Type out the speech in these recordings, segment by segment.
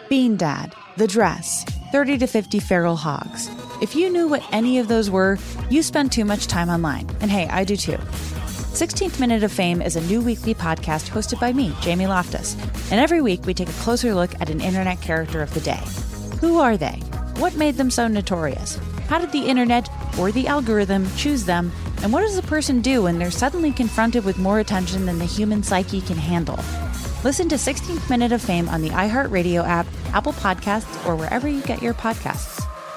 Bean Dad, The Dress, 30 to 50 Feral Hogs. If you knew what any of those were, you spend too much time online. And hey, I do too. 16th Minute of Fame is a new weekly podcast hosted by me, Jamie Loftus. And every week we take a closer look at an internet character of the day. Who are they? What made them so notorious? How did the internet or the algorithm choose them? And what does a person do when they're suddenly confronted with more attention than the human psyche can handle? Listen to 16th Minute of Fame on the iHeartRadio app, Apple Podcasts, or wherever you get your podcasts.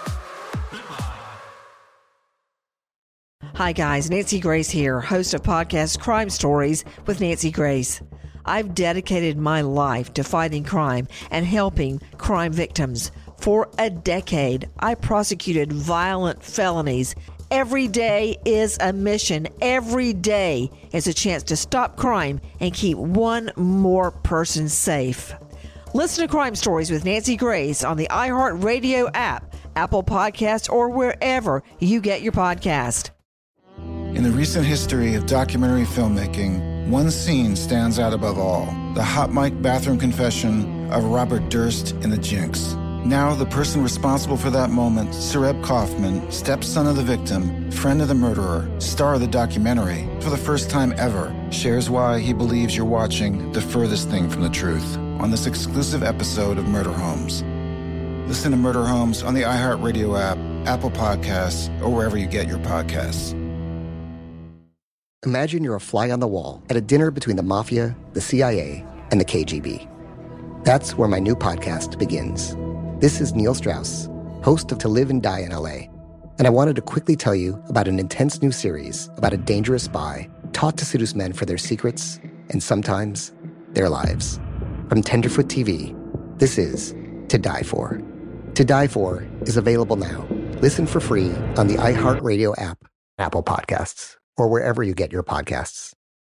Hi guys, Nancy Grace here, host of podcast Crime Stories with Nancy Grace. I've dedicated my life to fighting crime and helping crime victims. For a decade, I prosecuted violent felonies. Every day is a mission. Every day is a chance to stop crime and keep one more person safe. Listen to Crime Stories with Nancy Grace on the iHeartRadio app, Apple Podcasts, or wherever you get your podcast. In the recent history of documentary filmmaking, one scene stands out above all: the hot mic bathroom confession of Robert Durst in The Jinx. Now, the person responsible for that moment, Sareb Kaufman, stepson of the victim, friend of the murderer, star of the documentary, for the first time ever, shares why he believes you're watching the furthest thing from the truth on this exclusive episode of Murder Homes. Listen to Murder Homes on the iHeartRadio app, Apple Podcasts, or wherever you get your podcasts. Imagine you're a fly on the wall at a dinner between the Mafia, the CIA, and the KGB. That's where my new podcast begins. This is Neil Strauss, host of To Live and Die in LA, and I wanted to quickly tell you about an intense new series about a dangerous spy taught to seduce men for their secrets and sometimes their lives. From Tenderfoot TV, this is To Die For. To Die For is available now. Listen for free on the iHeartRadio app, Apple Podcasts, or wherever you get your podcasts.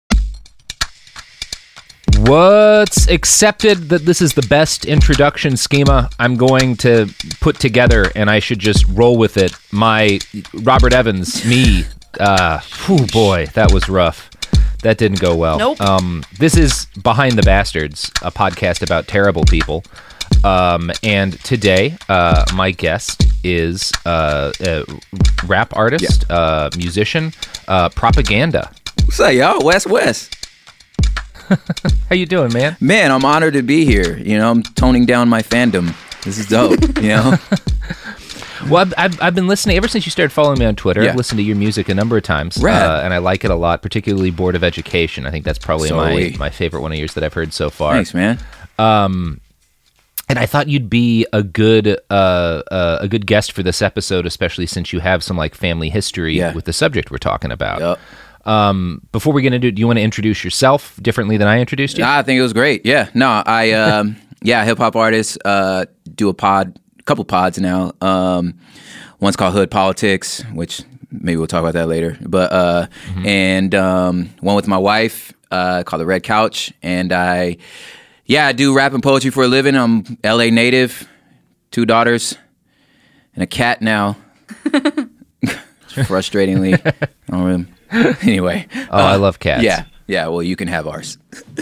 What's accepted that this is the best introduction schema I'm going to put together, and I should just roll with it. My Robert Evans, me. Boy, that was rough. That didn't go well. Nope. This is Behind the Bastards, a podcast about terrible people. And today, my guest is a rap artist, musician, Propaganda. What's up, y'all? West. How you doing, man? Man, I'm honored to be here. You know, I'm toning down my fandom. This is dope, you know? Well, I've been listening ever since you started following me on Twitter. Yeah. I've listened to your music a number of times, and I like it a lot, particularly Board of Education. I think that's probably my favorite one of yours that I've heard so far. Thanks, man. And I thought you'd be a good guest for this episode, especially since you have some like family history with the subject we're talking about. Yep. Before we get into it, do you want to introduce yourself differently than I introduced you? I think it was great. Yeah. No, I hip hop artist, do a couple pods now. One's called Hood Politics, which maybe we'll talk about that later. But and one with my wife called The Red Couch, and I do rap and poetry for a living. I'm LA native, 2 daughters, and a cat now. Frustratingly. Anyway. Oh, I love cats. Yeah, well, you can have ours.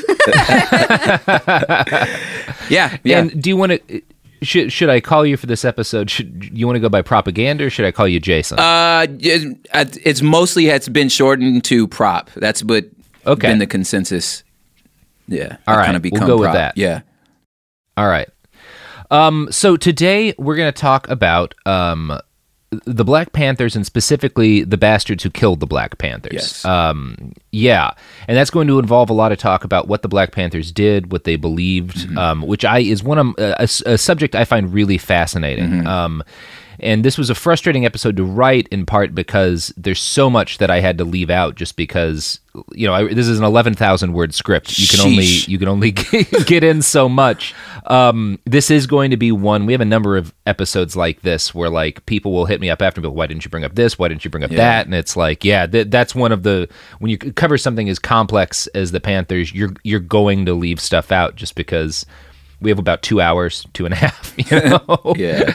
Yeah. And do you want to... Should I call you for this episode? Should you want to go by Propaganda, or should I call you Jason? It's been shortened to Prop. That's been the consensus. Yeah. All right. Kind of become we'll go Prop. with that. Yeah. All right. So today we're going to talk about the Black Panthers, and specifically the bastards who killed the Black Panthers. Yes. And that's going to involve a lot of talk about what the Black Panthers did, what they believed, which is one of a subject I find really fascinating. And this was a frustrating episode to write, in part because there's so much that I had to leave out, just because this is an 11,000 word script. You can only get in so much. This is going to be one. We have a number of episodes like this where like people will hit me up after and be like, why didn't you bring up this? Why didn't you bring up that? And it's like, that's one of the, when you cover something as complex as the Panthers, you're going to leave stuff out just because we have about 2 hours, 2.5. Yeah.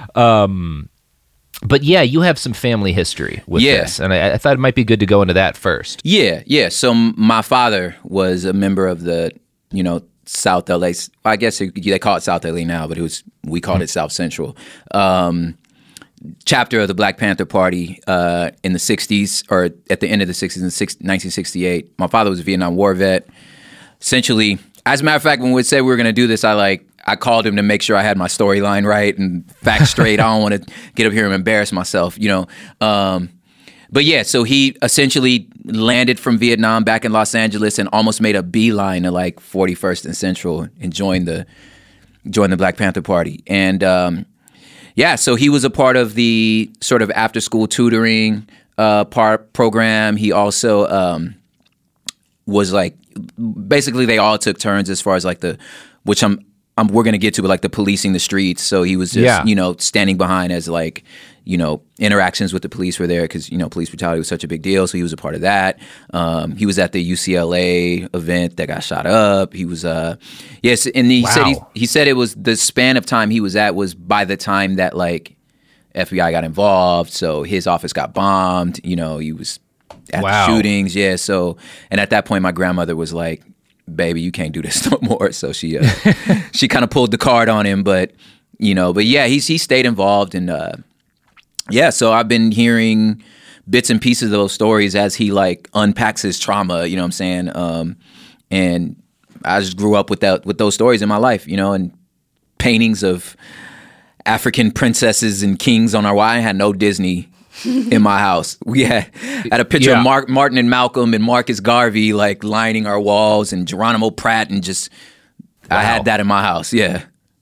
But yeah, you have some family history with this, and I thought it might be good to go into that first. Yeah. So my father was a member of the, South LA. I guess they call it South LA now, but we called it South Central. Chapter of the Black Panther Party in the 60s, or at the end of the 60s, in 1968. My father was a Vietnam War vet. Essentially, as a matter of fact, when we said we were going to do this, I called him to make sure I had my storyline right and facts straight. I don't want to get up here and embarrass myself, But yeah, so he essentially landed from Vietnam back in Los Angeles and almost made a beeline to 41st and Central and joined the Black Panther Party. And so he was a part of the sort of after school tutoring program. He also was basically they all took turns as far as which we're going to get to, but the policing the streets. So he was just, standing behind as interactions with the police were there because, police brutality was such a big deal. So he was a part of that. He was at the UCLA event that got shot up. He was, and he said it was the span of time he was at was by the time that FBI got involved. So his office got bombed. He was at the shootings. Yeah. So, and at that point, my grandmother was like, baby, you can't do this no more. So she kind of pulled the card on him, but he stayed involved. And so I've been hearing bits and pieces of those stories as he unpacks his trauma, you know what I'm saying? And I just grew up with those stories in my life, and paintings of African princesses and kings on our wall. I had no Disney in my house. We had a picture of Martin and Malcolm and Marcus Garvey lining our walls, and Geronimo Pratt, and just I had that in my house. Yeah.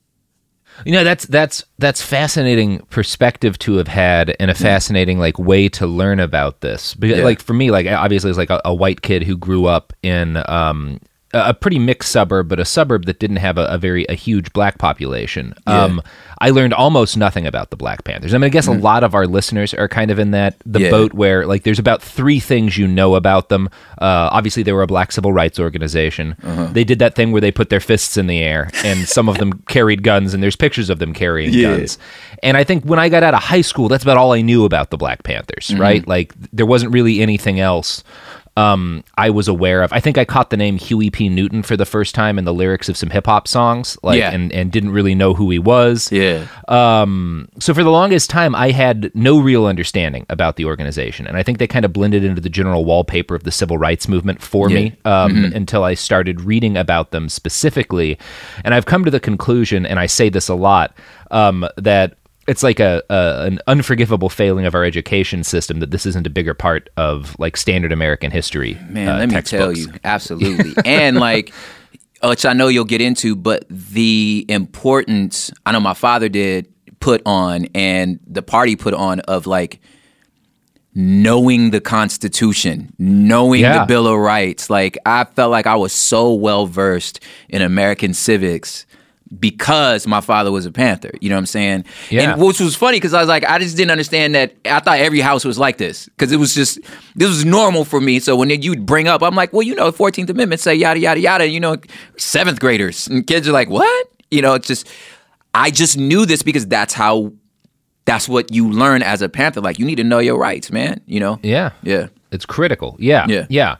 That's fascinating perspective to have had, and a fascinating way to learn about this. Because for me, obviously as a white kid who grew up in a pretty mixed suburb, but a suburb that didn't have a huge black population. I learned almost nothing about the Black Panthers. I mean, I guess a lot of our listeners are kind of in the boat where there's about 3 things you know about them. Obviously, they were a black civil rights organization. They did that thing where they put their fists in the air, and some of them carried guns, and there's pictures of them carrying guns. And I think when I got out of high school, that's about all I knew about the Black Panthers, right? There wasn't really anything else I was aware of. I think I caught the name Huey P. Newton for the first time in the lyrics of some hip hop songs, and didn't really know who he was. Yeah. So for the longest time, I had no real understanding about the organization, and I think they kind of blended into the general wallpaper of the civil rights movement for me until I started reading about them specifically. And I've come to the conclusion, and I say this a lot, that it's an unforgivable failing of our education system that this isn't a bigger part of standard American history. Man, let me tell you, absolutely. And which I know you'll get into, but the importance I know my father did put on, and the party put on, of knowing the Constitution, knowing the Bill of Rights. I felt like I was so well versed in American civics because my father was a Panther, you know what I'm saying? Yeah. And which was funny because I was I just didn't understand that. I thought every house was like this because this was normal for me. So when you'd bring up, I'm like, well, 14th Amendment say yada, yada, yada, 7th graders. And kids are like, what? It's just, I just knew this because that's what you learn as a Panther. You need to know your rights, man, Yeah. Yeah. It's critical. Yeah. Yeah. Yeah.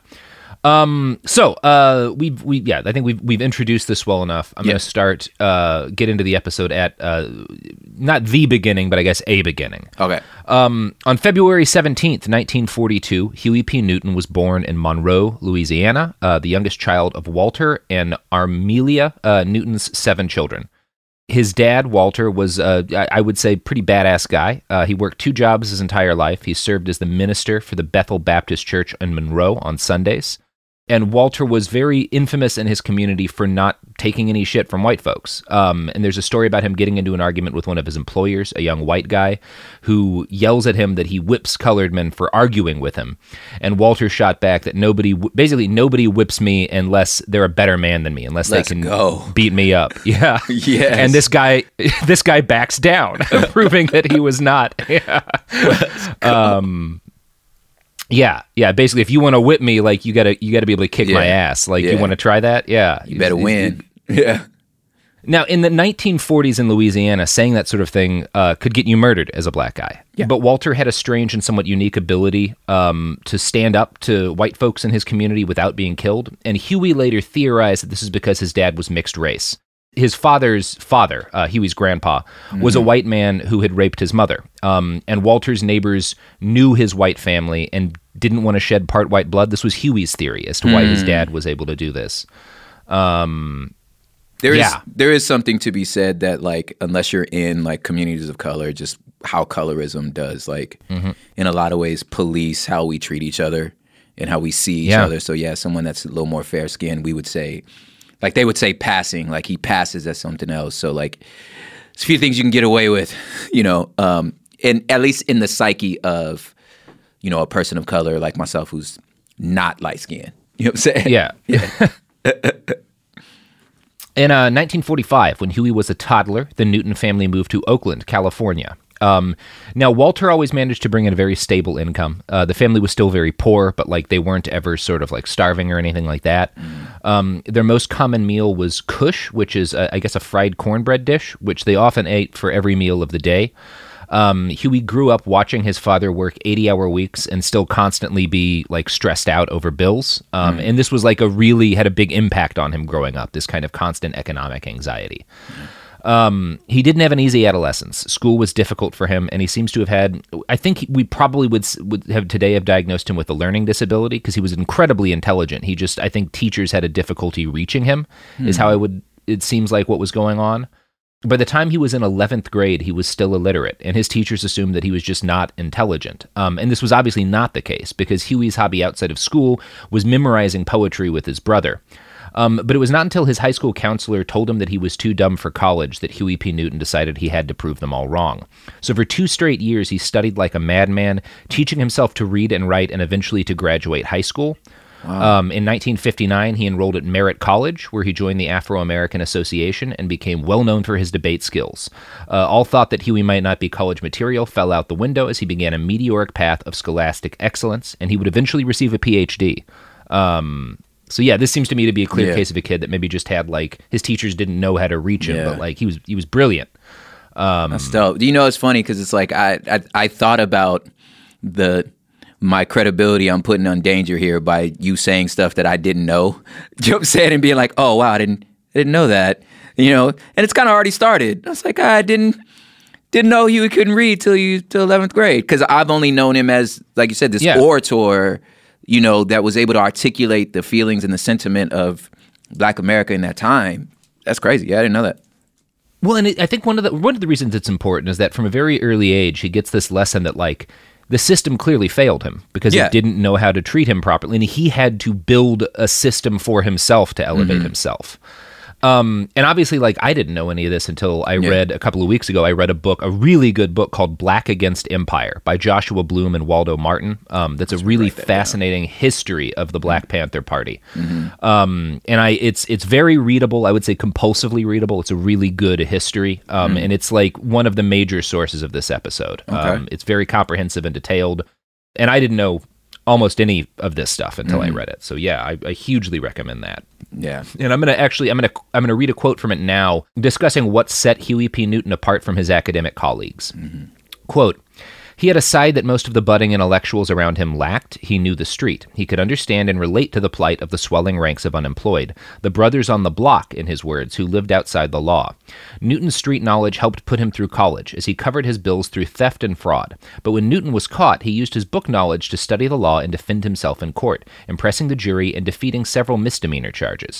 I think we've introduced this well enough. I'm going to get into the episode at, not the beginning, but I guess a beginning. Okay. On February 17th, 1942, Huey P. Newton was born in Monroe, Louisiana, the youngest child of Walter and Armelia Newton's 7 children. His dad, Walter, was, I would say, pretty badass guy. He worked 2 jobs his entire life. He served as the minister for the Bethel Baptist Church in Monroe on Sundays. And Walter was very infamous in his community for not taking any shit from white folks. And there's a story about him getting into an argument with one of his employers, a young white guy, who yells at him that he whips colored men for arguing with him. And Walter shot back that nobody whips me unless they're a better man than me, unless they can beat me up. Yeah. Yes. And this guy backs down, proving that he was not. Yeah. Yeah. Basically, if you want to whip me, you gotta be able to kick my ass. You want to try that? Yeah. You better win. Yeah. Now, in the 1940s in Louisiana, saying that sort of thing could get you murdered as a black guy. Yeah. But Walter had a strange and somewhat unique ability to stand up to white folks in his community without being killed. And Huey later theorized that this is because his dad was mixed race. His father's father, Huey's grandpa, was a white man who had raped his mother. And Walter's neighbors knew his white family and didn't want to shed part white blood. This was Huey's theory as to why his dad was able to do this. There is something to be said that, like, unless you're in like communities of color, just how colorism does, like, in a lot of ways, police how we treat each other and how we see each other. So someone that's a little more fair skinned, we would say, like, they would say passing, like he passes as something else. So like, there's a few things you can get away with, and at least in the psyche of, a person of color like myself who's not light skinned. You know what I'm saying? Yeah. In 1945, when Huey was a toddler, the Newton family moved to Oakland, California. Now, Walter always managed to bring in a very stable income. The family was still very poor, but like they weren't ever sort of like starving or anything like that. Their most common meal was kush, which is, I guess, a fried cornbread dish, which they often ate for every meal of the day. Huey grew up watching his father work 80-hour weeks and still constantly be like stressed out over bills. And this was like had a big impact on him growing up, this kind of constant economic anxiety. He didn't have an easy adolescence. School was difficult for him, and he seems to have had, I think we probably would have diagnosed him with a learning disability because he was incredibly intelligent. I think teachers had a difficulty reaching him, is how it seems like what was going on. By the time he was in 11th grade, he was still illiterate, and his teachers assumed that he was just not intelligent. And this was obviously not the case, because Huey's hobby outside of school was memorizing poetry with his brother. But it was not until his high school counselor told him that he was too dumb for college that Huey P. Newton decided he had to prove them all wrong. So for 2 straight years, he studied like a madman, teaching himself to read and write and eventually to graduate high school. Wow. In 1959, he enrolled at Merritt College, where he joined the Afro-American Association and became well known for his debate skills. All thought that Huey might not be college material fell out the window as he began a meteoric path of scholastic excellence, and he would eventually receive a PhD. So this seems to me to be a clear case of a kid that maybe just had, like, his teachers didn't know how to reach him, but like he was brilliant. That's dope. It's funny because it's like I thought about my credibility I'm putting on danger here by you saying stuff that I didn't know. You know what I'm saying? And being like, oh wow, I didn't know that. And it's kind of already started. I was like, I didn't know Huey couldn't read till 11th grade, because I've only known him as, like you said, this orator, that was able to articulate the feelings and the sentiment of Black America in that time. That's crazy. Yeah, I didn't know that. Well, and I think one of the reasons it's important is that from a very early age, he gets this lesson that, like, the system clearly failed him because it didn't know how to treat him properly, and he had to build a system for himself to elevate himself. And obviously, like, I didn't know any of this until I read a couple of weeks ago. I read a really good book called Black Against Empire by Joshua Bloom and Waldo Martin. That's a really fascinating history of the Black Panther Party. And it's very readable. I would say compulsively readable. It's a really good history. And it's like one of the major sources of this episode. It's very comprehensive and detailed. And I didn't know almost any of this stuff until I read it. So I hugely recommend that. Yeah. And I'm gonna read a quote from it now, discussing what set Huey P. Newton apart from his academic colleagues. Quote, "He had a side that most of the budding intellectuals around him lacked. He knew the street. He could understand and relate to the plight of the swelling ranks of unemployed, the brothers on the block, in his words, who lived outside the law. Newton's street knowledge helped put him through college, as he covered his bills through theft and fraud. But when Newton was caught, he used his book knowledge to study the law and defend himself in court, impressing the jury and defeating several misdemeanor charges."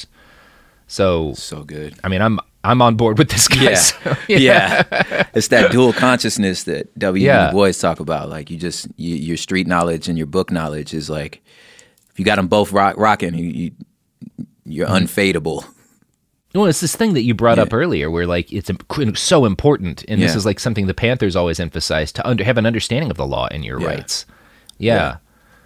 So good. I mean, I'm on board with this guy. Yeah. So, It's that dual consciousness that W. Du Bois talk about. Like, your street knowledge and your book knowledge is like, if you got them both rocking, you're unfadable. Well, it's this thing that you brought up earlier where, like, it's so important, and this is like something the Panthers always emphasize, to have an understanding of the law and your rights. Yeah.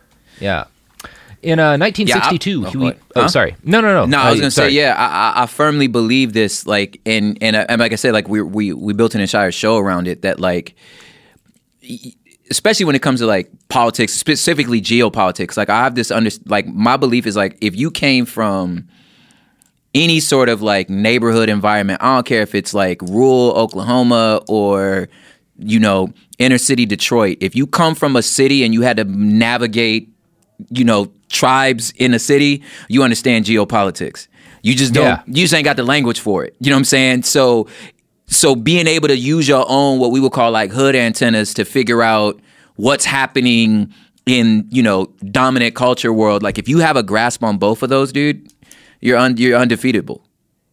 In 1962, Huey... sorry. No. No, I was going to say, I firmly believe this, like, and like I said, like, we built an entire show around it that, like, especially when it comes to, like, politics, specifically geopolitics, like, I have this, like, my belief is, like, if you came from any sort of like neighborhood environment. I don't care if it's like rural Oklahoma or, you know, inner city Detroit. If you come from a city and you had to navigate, you know, tribes in a city, you understand geopolitics. You just don't, you just ain't got the language for it. You know what I'm saying? So being able to use your own, what we would call like hood antennas to figure out what's happening in, you know, dominant culture world. Like if you have a grasp on both of those, dude, you're undefeatable.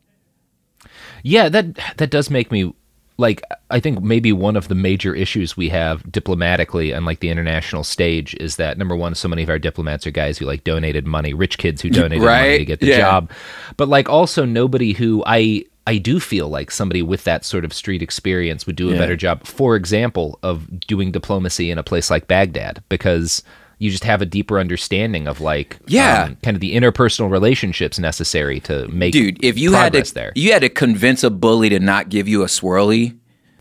Yeah, that does make me, like, I think maybe one of the major issues we have diplomatically on like the international stage is that, number one, so many of our diplomats are guys who like donated money, rich kids who donated money to get the job. But like also nobody who I do feel like somebody with that sort of street experience would do a better job, for example, of doing diplomacy in a place like Baghdad, because you just have a deeper understanding of like kind of the interpersonal relationships necessary to make if you progress had to, you had to convince a bully to not give you a swirly.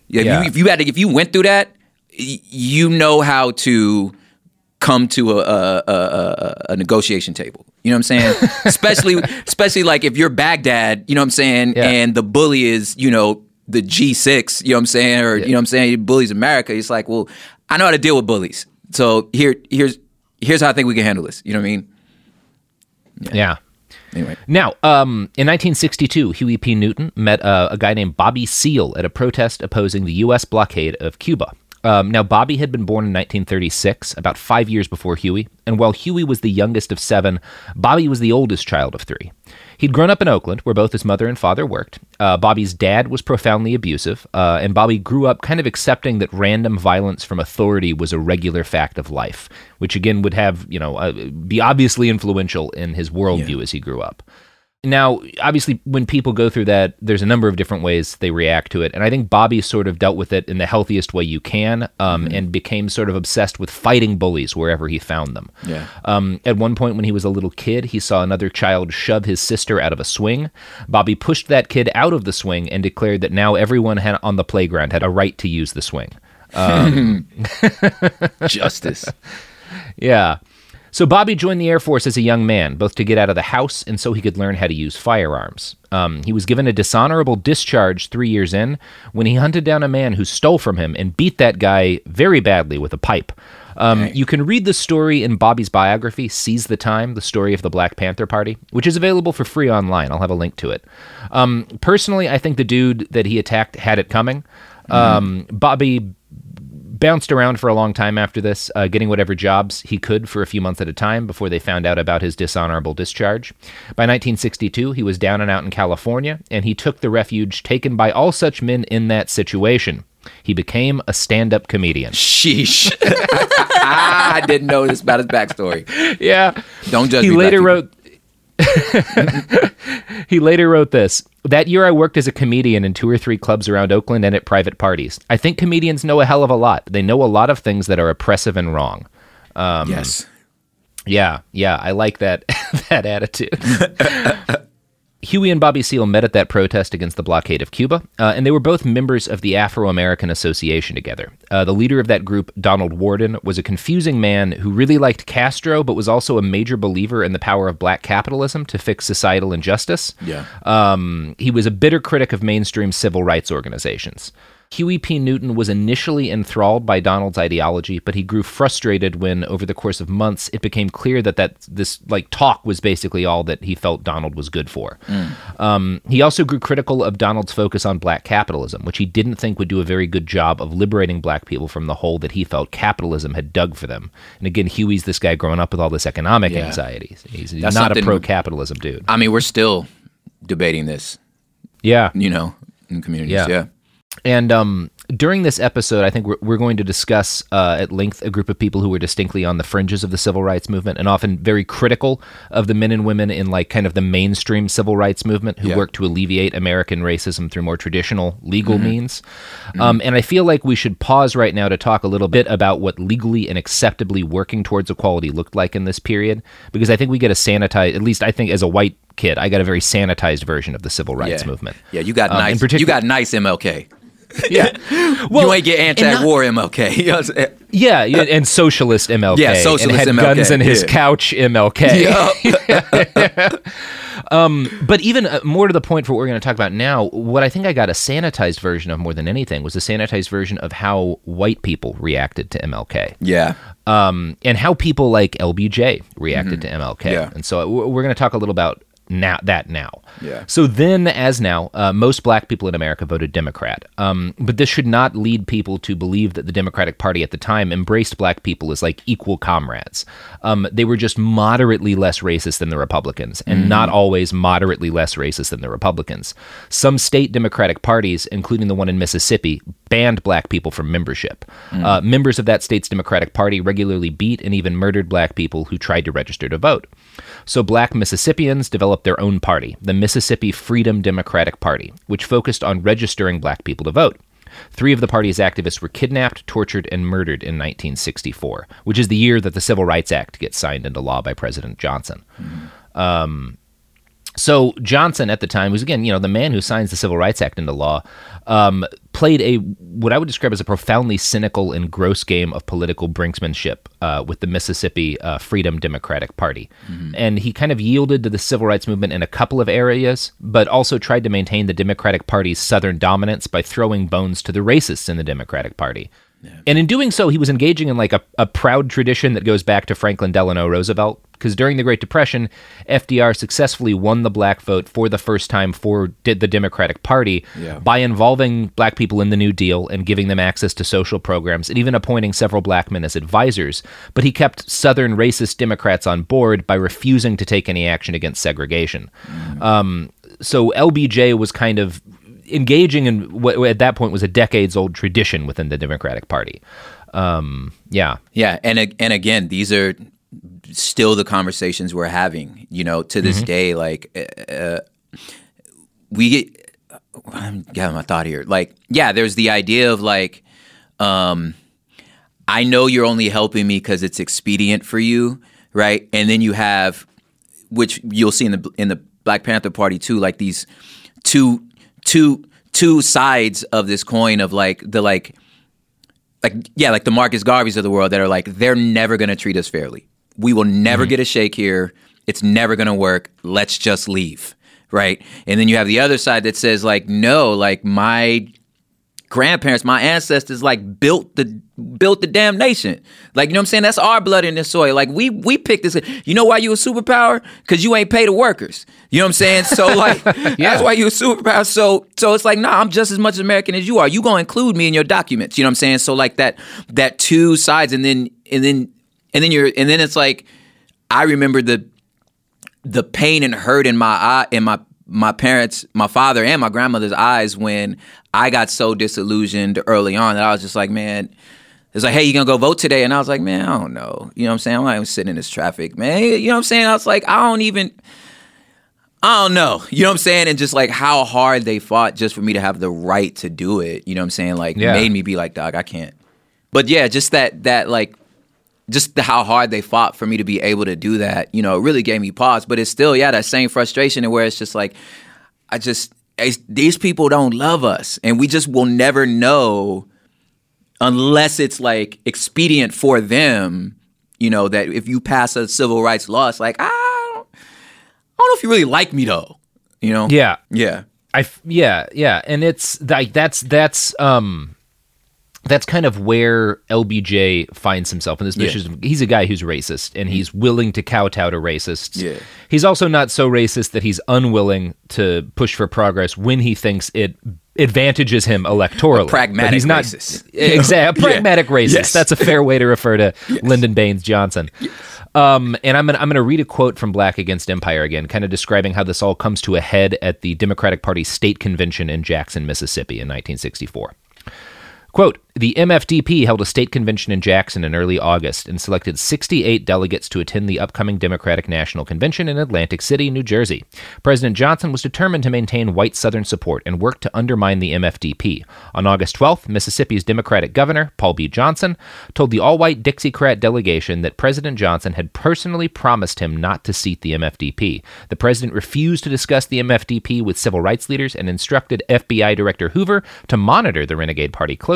If you went through that, you know how to come to a negotiation table. You know what I'm saying? especially like if you're Baghdad, you know what I'm saying, and the bully is, you know, the G6, you know what I'm saying, or you know what I'm saying, bullies America. It's like, well, I know how to deal with bullies. So here's how I think we can handle this. You know what I mean? Yeah. Anyway. Now, in 1962, Huey P. Newton met a guy named Bobby Seale at a protest opposing the U.S. blockade of Cuba. Now, Bobby had been born in 1936, about 5 years before Huey, and while Huey was the youngest of 7, Bobby was the oldest child of 3. He'd grown up in Oakland, where both his mother and father worked. Bobby's dad was profoundly abusive, and Bobby grew up kind of accepting that random violence from authority was a regular fact of life, which again would have, you know, be obviously influential in his worldview as he grew up. Now, obviously, when people go through that, there's a number of different ways they react to it. And I think Bobby sort of dealt with it in the healthiest way you can, and became sort of obsessed with fighting bullies wherever he found them. Yeah. At one point when he was a little kid, he saw another child shove his sister out of a swing. Bobby pushed that kid out of the swing and declared that now everyone on the playground had a right to use the swing. Justice. Yeah. So Bobby joined the Air Force as a young man, both to get out of the house and so he could learn how to use firearms. He was given a dishonorable discharge 3 years in when he hunted down a man who stole from him and beat that guy very badly with a pipe. You can read the story in Bobby's biography, Seize the Time, the story of the Black Panther Party, which is available for free online. I'll have a link to it. Personally, I think the dude that he attacked had it coming. Bobby bounced around for a long time after this, getting whatever jobs he could for a few months at a time before they found out about his dishonorable discharge. By 1962, he was down and out in California, and he took the refuge taken by all such men in that situation. He became a stand-up comedian. Sheesh. I didn't know this about his backstory. Yeah. Don't judge me. He later wrote this. That year I worked as a comedian in 2 or 3 clubs around Oakland and at private parties. I think comedians know a hell of a lot. They know a lot of things that are oppressive and wrong. Yes. Yeah, I like that that attitude. Huey and Bobby Seale met at that protest against the blockade of Cuba, and they were both members of the Afro-American Association together. The leader of that group, Donald Worden, was a confusing man who really liked Castro, but was also a major believer in the power of black capitalism to fix societal injustice. Yeah. He was a bitter critic of mainstream civil rights organizations. Huey P. Newton was initially enthralled by Donald's ideology, but he grew frustrated when, over the course of months, it became clear that this talk was basically all that he felt Donald was good for. He also grew critical of Donald's focus on black capitalism, which he didn't think would do a very good job of liberating black people from the hole that he felt capitalism had dug for them. And again, Huey's this guy growing up with all this economic anxiety. He's not a pro-capitalism dude. I mean, we're still debating this. Yeah. You know, in communities. Yeah. And during this episode, I think we're going to discuss at length a group of people who were distinctly on the fringes of the civil rights movement and often very critical of the men and women in like kind of the mainstream civil rights movement who worked to alleviate American racism through more traditional legal means. And I feel like we should pause right now to talk a little bit about what legally and acceptably working towards equality looked like in this period, because I think we get a sanitized, at least I think as a white kid, I got a very sanitized version of the civil rights movement. Yeah, you got nice. You got nice MLK. Yeah. Well, you ain't get anti-war MLK. You know what I'm saying? Yeah, and socialist MLK. Yeah, socialist and had MLK. guns in his couch MLK. But even more to the point for what we're going to talk about now, what I think I got a sanitized version of more than anything was a sanitized version of how white people reacted to MLK. Yeah. And how people like LBJ reacted to MLK. Yeah. And so we're going to talk a little about now. Yeah. So then, as now, most black people in America voted Democrat. But this should not lead people to believe that the Democratic Party at the time embraced black people as like equal comrades. They were just moderately less racist than the Republicans, and not always moderately less racist than the Republicans. Some state Democratic parties, including the one in Mississippi, banned black people from membership. Members of that state's Democratic Party regularly beat and even murdered black people who tried to register to vote. So black Mississippians developed their own party, the Mississippi Freedom Democratic Party, which focused on registering black people to vote. 3 of the party's activists were kidnapped, tortured, and murdered in 1964, which is the year that the Civil Rights Act gets signed into law by President Johnson. So Johnson at the time was, again, the man who signs the Civil Rights Act into law, played what I would describe as a profoundly cynical and gross game of political brinksmanship with the Mississippi Freedom Democratic Party. And he kind of yielded to the civil rights movement in a couple of areas, but also tried to maintain the Democratic Party's Southern dominance by throwing bones to the racists in the Democratic Party. And in doing so, he was engaging in like a proud tradition that goes back to Franklin Delano Roosevelt, because during the Great Depression, FDR successfully won the black vote for the first time for the Democratic Party by involving black people in the New Deal and giving them access to social programs and even appointing several black men as advisors. But he kept Southern racist Democrats on board by refusing to take any action against segregation. So LBJ was kind of engaging in what at that point was a decades-old tradition within the Democratic Party. Yeah, and again, these are still the conversations we're having. To this day, like we get. I'm getting my thought here. Like, there's the idea of like, I know you're only helping me because it's expedient for you, right? And then you have, which you'll see in the Black Panther Party too, like these two sides of this coin of like the Marcus Garveys of the world that are like, they're never going to treat us fairly. We will never get a shake here. It's never going to work. Let's just leave. Right. And then you have the other side that says like, no, like my grandparents, my ancestors, like built the damn nation. Like, you know what I'm saying? That's our blood in this soil. Like we picked this. You know why you a superpower? Because you ain't pay the workers. You know what I'm saying? So like, that's why you a superpower. So it's like, nah, I'm just as much American as you are. You gonna include me in your documents. You know what I'm saying? So like that two sides, and then it's like, I remember the pain and hurt in my eye, in my parents, my father and my grandmother's eyes when I got so disillusioned early on that I was just like, man, it's like, hey, you gonna go vote today? And I was like, man, I don't know. You know what I'm saying? I'm not even sitting in this traffic, man. You know what I'm saying? I was like, I don't know. You know what I'm saying? And just like how hard they fought just for me to have the right to do it. You know what I'm saying? Like made me be like, dog, I can't. But yeah, just that like, just how hard they fought for me to be able to do that, it really gave me pause. But it's still, that same frustration, and where it's just like, these people don't love us, and we just will never know unless it's like expedient for them, that if you pass a civil rights law, it's like, I don't know if you really like me though, Yeah. And it's like, that's kind of where LBJ finds himself in this mission. He's a guy who's racist, and he's willing to kowtow to racists. Yeah. He's also not so racist that he's unwilling to push for progress when he thinks it advantages him electorally. A pragmatic he's not, racist. Exactly. A pragmatic racist. Yes. That's a fair way to refer to Lyndon Baines Johnson. Yes. And I'm gonna read a quote from Black Against Empire again, kind of describing how this all comes to a head at the Democratic Party state convention in Jackson, Mississippi in 1964. Quote, the MFDP held a state convention in Jackson in early August and selected 68 delegates to attend the upcoming Democratic National Convention in Atlantic City, New Jersey. President Johnson was determined to maintain white Southern support and work to undermine the MFDP. On August 12th, Mississippi's Democratic governor, Paul B. Johnson, told the all-white Dixiecrat delegation that President Johnson had personally promised him not to seat the MFDP. The president refused to discuss the MFDP with civil rights leaders and instructed FBI Director Hoover to monitor the renegade party closely and provide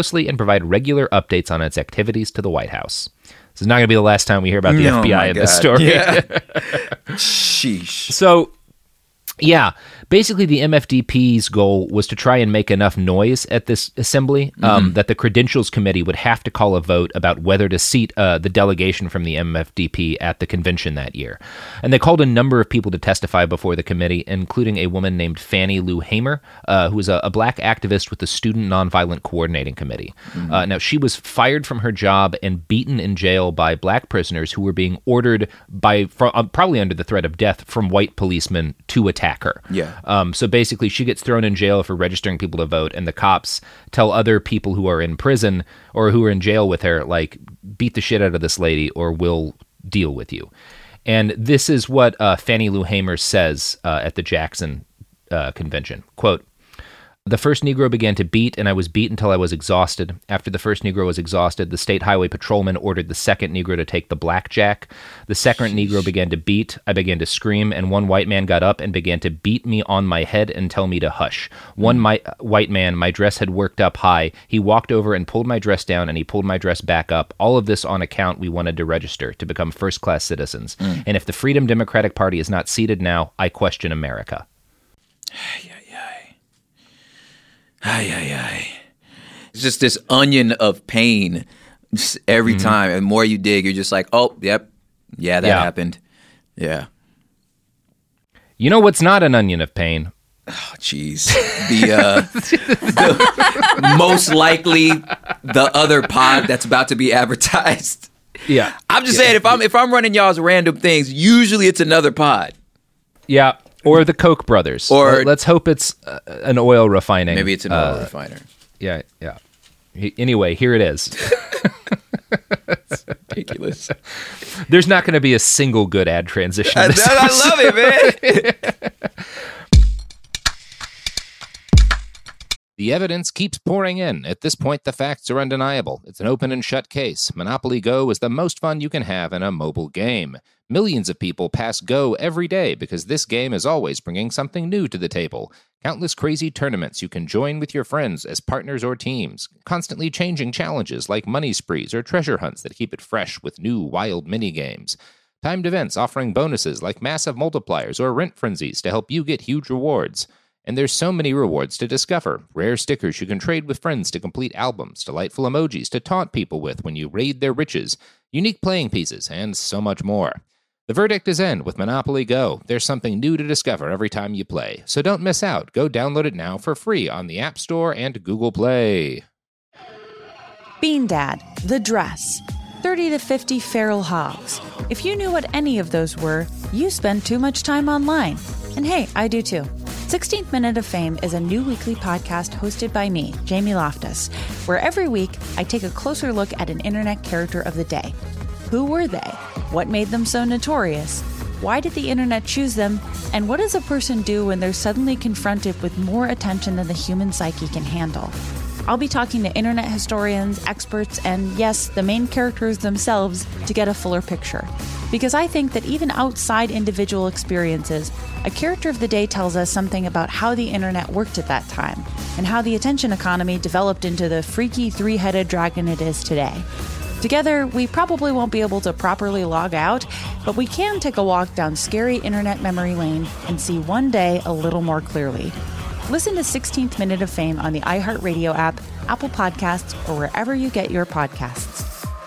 provide regular updates on its activities to the White House. This is not going to be the last time we hear about the FBI in this story. Yeah. Sheesh. So, yeah, basically the MFDP's goal was to try and make enough noise at this assembly that the Credentials Committee would have to call a vote about whether to seat the delegation from the MFDP at the convention that year. And they called a number of people to testify before the committee, including a woman named Fannie Lou Hamer, who was a black activist with the Student Nonviolent Coordinating Committee. Now, she was fired from her job and beaten in jail by black prisoners who were being ordered probably under the threat of death from white policemen to attack her. Yeah. So basically, she gets thrown in jail for registering people to vote, and the cops tell other people who are in prison or who are in jail with her, like, beat the shit out of this lady or we'll deal with you. And this is what Fannie Lou Hamer says at the Jackson convention. Quote, "The first Negro began to beat, and I was beat until I was exhausted. After the first Negro was exhausted, the state highway patrolman ordered the second Negro to take the blackjack. The second Negro began to beat. I began to scream, and one white man got up and began to beat me on my head and tell me to hush. One white man, my dress had worked up high. He walked over and pulled my dress down, and he pulled my dress back up. All of this on account we wanted to register, to become first-class citizens. And if the Freedom Democratic Party is not seated now, I question America." It's just this onion of pain just every time. And the more you dig, you're just like, oh, yep. Yeah, that happened. Yeah. You know what's not an onion of pain? Oh, jeez. The most likely the other pod that's about to be advertised. Yeah. I'm just saying, if I'm running y'all's random things, usually it's another pod. Yeah. Or the Koch brothers. Or let's hope it's an oil refining. Maybe it's an oil refiner. Yeah. Anyway, here it is. It's ridiculous. There's not going to be a single good ad transition. I love it, man. The evidence keeps pouring in. At this point, the facts are undeniable. It's an open and shut case. Monopoly Go is the most fun you can have in a mobile game. Millions of people pass Go every day because this game is always bringing something new to the table. Countless crazy tournaments you can join with your friends as partners or teams. Constantly changing challenges like money sprees or treasure hunts that keep it fresh with new wild mini-games. Timed events offering bonuses like massive multipliers or rent frenzies to help you get huge rewards. And there's so many rewards to discover. Rare stickers you can trade with friends to complete albums, delightful emojis to taunt people with when you raid their riches, unique playing pieces, and so much more. The verdict is in with Monopoly Go. There's something new to discover every time you play. So don't miss out. Go download it now for free on the App Store and Google Play. Bean Dad, The Dress, 30 to 50 Feral Hogs. If you knew what any of those were, you spend too much time online. And hey, I do too. 16th Minute of Fame is a new weekly podcast hosted by me, Jamie Loftus, where every week I take a closer look at an internet character of the day. Who were they? What made them so notorious? Why did the internet choose them? And what does a person do when they're suddenly confronted with more attention than the human psyche can handle? I'll be talking to internet historians, experts, and yes, the main characters themselves to get a fuller picture. Because I think that even outside individual experiences, a character of the day tells us something about how the internet worked at that time, and how the attention economy developed into the freaky three-headed dragon it is today. Together, we probably won't be able to properly log out, but we can take a walk down scary internet memory lane and see one day a little more clearly. Listen to 16th Minute of Fame on the iHeartRadio app, Apple Podcasts, or wherever you get your podcasts.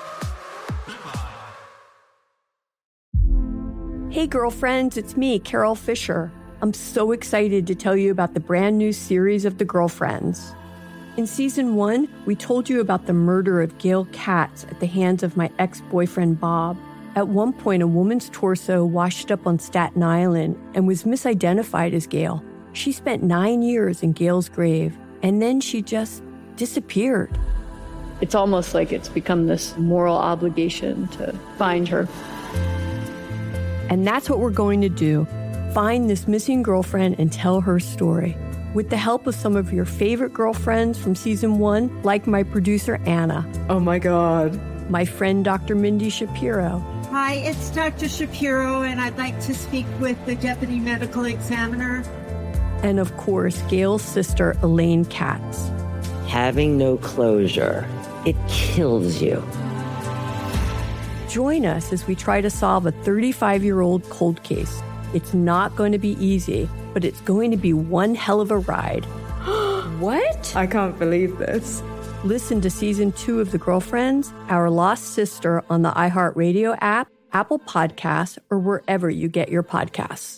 Hey girlfriends, it's me, Carol Fisher. I'm so excited to tell you about the brand new series of The Girlfriends. In season 1, we told you about the murder of Gail Katz at the hands of my ex-boyfriend Bob. At one point, a woman's torso washed up on Staten Island and was misidentified as Gail. She spent 9 years in Gail's grave, and then she just disappeared. It's almost like it's become this moral obligation to find her. And that's what we're going to do. Find this missing girlfriend and tell her story. With the help of some of your favorite girlfriends from season 1, like my producer, Anna. Oh my God. My friend, Dr. Mindy Shapiro. Hi, it's Dr. Shapiro, and I'd like to speak with the Deputy Medical Examiner. And of course, Gail's sister, Elaine Katz. Having no closure it kills you. Join us as we try to solve a 35-year-old cold case. It's not going to be easy, but it's going to be one hell of a ride. What? I can't believe this. Listen to Season 2 of The Girlfriends, Our Lost Sister on the iHeartRadio app, Apple Podcasts, or wherever you get your podcasts.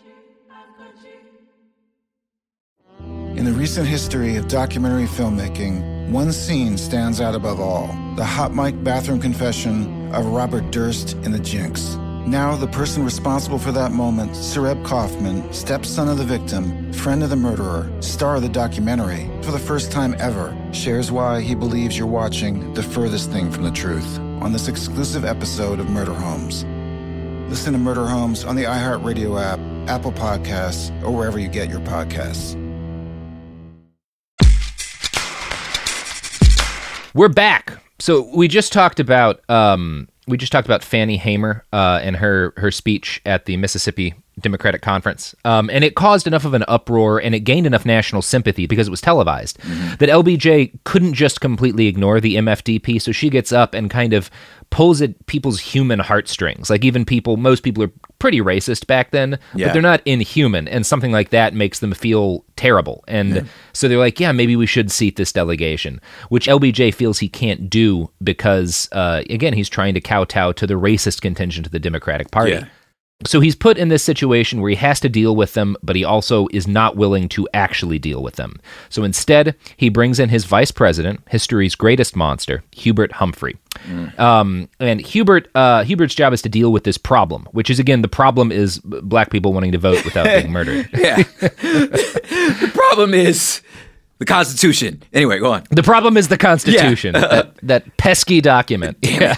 In the recent history of documentary filmmaking, one scene stands out above all: the hot mic bathroom confession of Robert Durst in The Jinx. Now, the person responsible for that moment, Sareb Kaufman, stepson of the victim, friend of the murderer, star of the documentary, for the first time ever, shares why he believes you're watching the furthest thing from the truth on this exclusive episode of Murder Homes. Listen to Murder Homes on the iHeartRadio app, Apple Podcasts, or wherever you get your podcasts. We're back. So we just talked about Fannie Hamer and her speech at the Mississippi Democratic Conference, and it caused enough of an uproar and it gained enough national sympathy because it was televised that LBJ couldn't just completely ignore the MFDP. So she gets up and kind of pulls at people's human heartstrings. Like most people are pretty racist back then, but they're not inhuman, and something like that makes them feel terrible. And so they're like, yeah, maybe we should seat this delegation, which LBJ feels he can't do because, again, he's trying to kowtow to the racist contingent of the Democratic Party. Yeah. So he's put in this situation where he has to deal with them, but he also is not willing to actually deal with them. So instead, he brings in his vice president, history's greatest monster, Hubert Humphrey. And Hubert's job is to deal with this problem, which is, again, the problem is black people wanting to vote without being murdered. The problem is the Constitution. Anyway, go on. The problem is the Constitution, that pesky document. Yeah.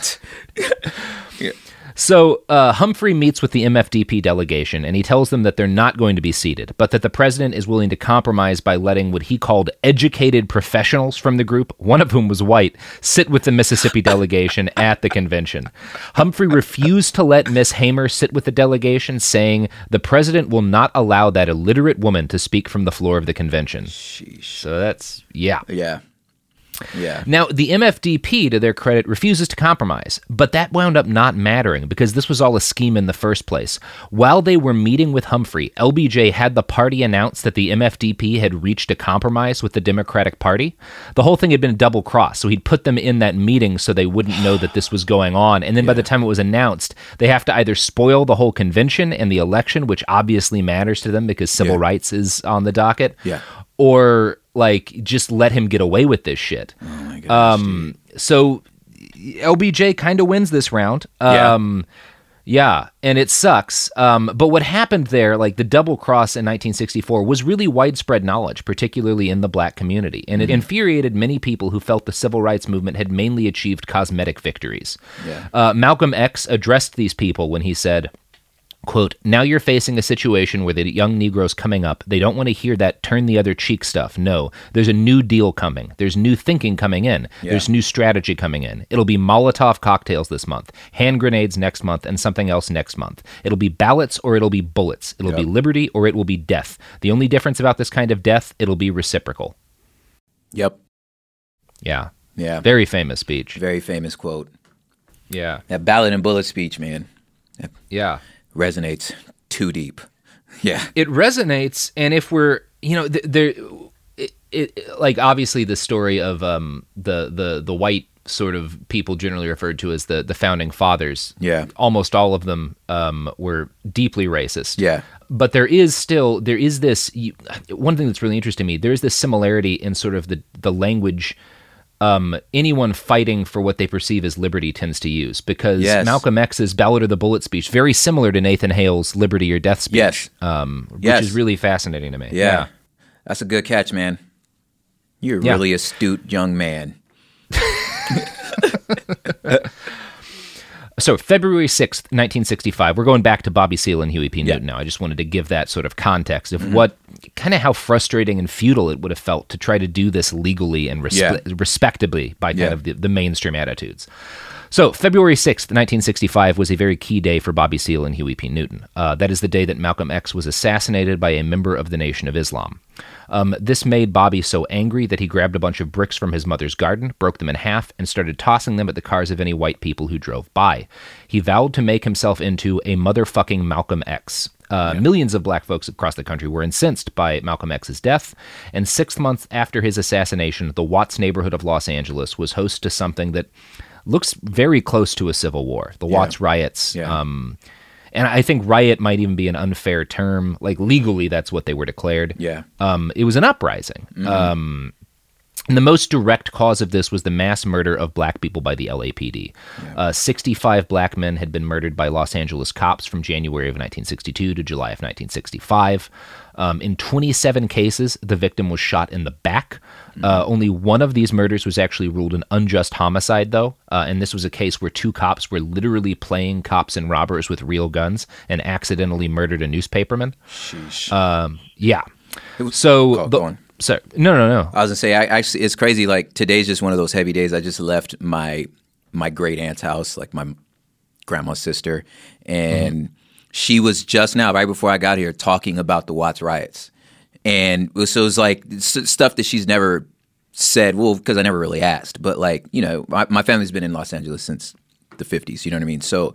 So Humphrey meets with the MFDP delegation, and he tells them that they're not going to be seated, but that the president is willing to compromise by letting what he called educated professionals from the group, one of whom was white, sit with the Mississippi delegation at the convention. Humphrey refused to let Miss Hamer sit with the delegation, saying the president will not allow that illiterate woman to speak from the floor of the convention. Sheesh. So that's, yeah. Yeah. Now, the MFDP, to their credit, refuses to compromise, but that wound up not mattering because this was all a scheme in the first place. While they were meeting with Humphrey, LBJ had the party announce that the MFDP had reached a compromise with the Democratic Party. The whole thing had been a double cross, so he'd put them in that meeting so they wouldn't know that this was going on, and then by the time it was announced, they have to either spoil the whole convention and the election, which obviously matters to them because civil rights is on the docket, or just let him get away with this shit. Oh my gosh, so LBJ kind of wins this round. And it sucks. But what happened there, the double cross in 1964, was really widespread knowledge, particularly in the black community. And it infuriated many people who felt the civil rights movement had mainly achieved cosmetic victories. Malcolm X addressed these people when he said, quote, now you're facing a situation where the young Negroes coming up, they don't want to hear that turn the other cheek stuff. No, there's a new deal coming. There's new thinking coming in. There's new strategy coming in. It'll be Molotov cocktails this month, hand grenades next month, and something else next month. It'll be ballots or it'll be bullets. It'll be liberty or it will be death. The only difference about this kind of death, it'll be reciprocal. Yep. Yeah. Very famous speech. Very famous quote. Yeah. That ballot and bullet speech, man. Yeah. Resonates too deep. Yeah. It resonates, and if we're, obviously the story of the white sort of people generally referred to as the founding fathers. Yeah. Almost all of them were deeply racist. Yeah. But there is this, one thing that's really interesting to me, there is this similarity in sort of the language anyone fighting for what they perceive as liberty tends to use, because Malcolm X's Ballot or the Bullet speech, very similar to Nathan Hale's Liberty or Death speech, which is really fascinating to me. Yeah. That's a good catch, man. You're a really astute young man. So February 6th, 1965, we're going back to Bobby Seale and Huey P. Newton now. I just wanted to give that sort of context of how frustrating and futile it would have felt to try to do this legally and respectably by kind of the mainstream attitudes. So, February 6th, 1965 was a very key day for Bobby Seale and Huey P. Newton. That is the day that Malcolm X was assassinated by a member of the Nation of Islam. This made Bobby so angry that he grabbed a bunch of bricks from his mother's garden, broke them in half, and started tossing them at the cars of any white people who drove by. He vowed to make himself into a motherfucking Malcolm X. Millions of black folks across the country were incensed by Malcolm X's death, and 6 months after his assassination, the Watts neighborhood of Los Angeles was host to something that looks very close to a civil war, the Watts riots. Yeah. And I think riot might even be an unfair term. Like, legally, that's what they were declared. Yeah. It was an uprising. Mm-hmm. And the most direct cause of this was the mass murder of black people by the LAPD. 65 black men had been murdered by Los Angeles cops from January of 1962 to July of 1965. In 27 cases, the victim was shot in the back. Only one of these murders was actually ruled an unjust homicide, though, and this was a case where 2 cops were literally playing cops and robbers with real guns and accidentally murdered a newspaperman. Sheesh. Yeah. Go on. So no. I was gonna say, actually, it's crazy. Like, today's just one of those heavy days. I just left my great aunt's house, like my grandma's sister, and she was just now, right before I got here, talking about the Watts riots, and so it was like stuff that she's never said. Well, because I never really asked, but like, you know, my family's been in Los Angeles since the 50s. You know what I mean? So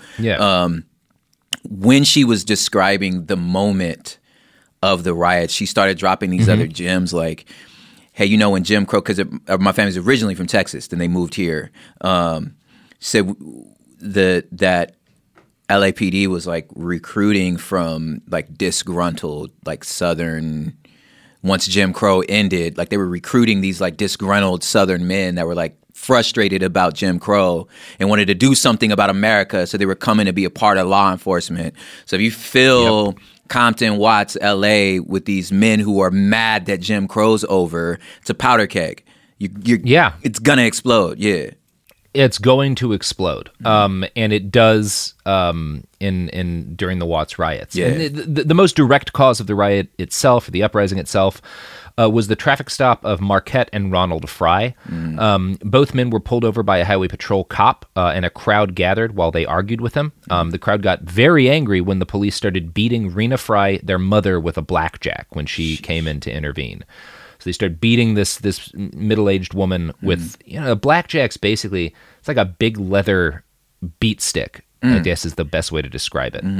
when she was describing the moment of the riots, she started dropping these other gems like, hey, you know, when Jim Crow, because my family's originally from Texas, then they moved here, said that LAPD was like recruiting from like disgruntled, like Southern, once Jim Crow ended, like they were recruiting these like disgruntled Southern men that were like frustrated about Jim Crow and wanted to do something about America. So they were coming to be a part of law enforcement. So if you feel Compton, Watts, LA with these men who are mad that Jim Crow's over, it's a powder keg. It's gonna explode. Yeah, it's going to explode, and it does in during the Watts riots. Yeah. And the most direct cause of the riot itself, or the uprising itself, was the traffic stop of Marquette and Ronald Fry. Both men were pulled over by a highway patrol cop, and a crowd gathered while they argued with him. The crowd got very angry when the police started beating Rena Fry, their mother, with a blackjack when she came in to intervene. So they started beating this middle-aged woman with, you know, blackjack's basically, it's like a big leather beat stick, I guess is the best way to describe it.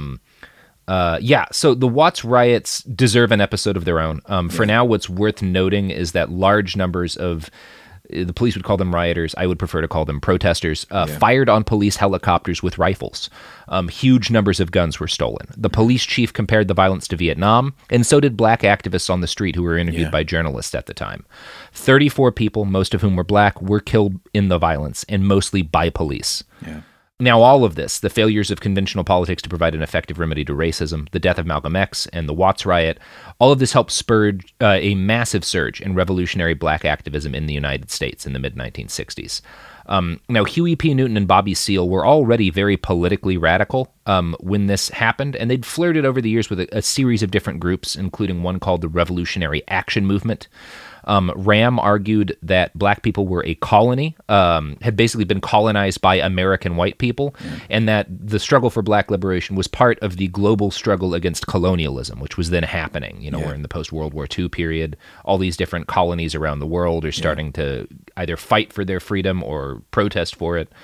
So the Watts riots deserve an episode of their own. For now, what's worth noting is that large numbers of, the police would call them rioters, I would prefer to call them protesters, fired on police helicopters with rifles. Huge numbers of guns were stolen. The police chief compared the violence to Vietnam, and so did black activists on the street who were interviewed by journalists at the time. 34 people, most of whom were black, were killed in the violence, and mostly by police. Now, all of this, the failures of conventional politics to provide an effective remedy to racism, the death of Malcolm X, and the Watts riot, all of this helped spur a massive surge in revolutionary black activism in the United States in the mid-1960s. Now, Huey P. Newton and Bobby Seale were already very politically radical when this happened, and they'd flirted over the years with a series of different groups, including one called the Revolutionary Action Movement. Ram argued that black people were a colony, had basically been colonized by American white people, and that the struggle for black liberation was part of the global struggle against colonialism, which was then happening. You know, we're in the post-World War II period. All these different colonies around the world are starting to either fight for their freedom or protest for it.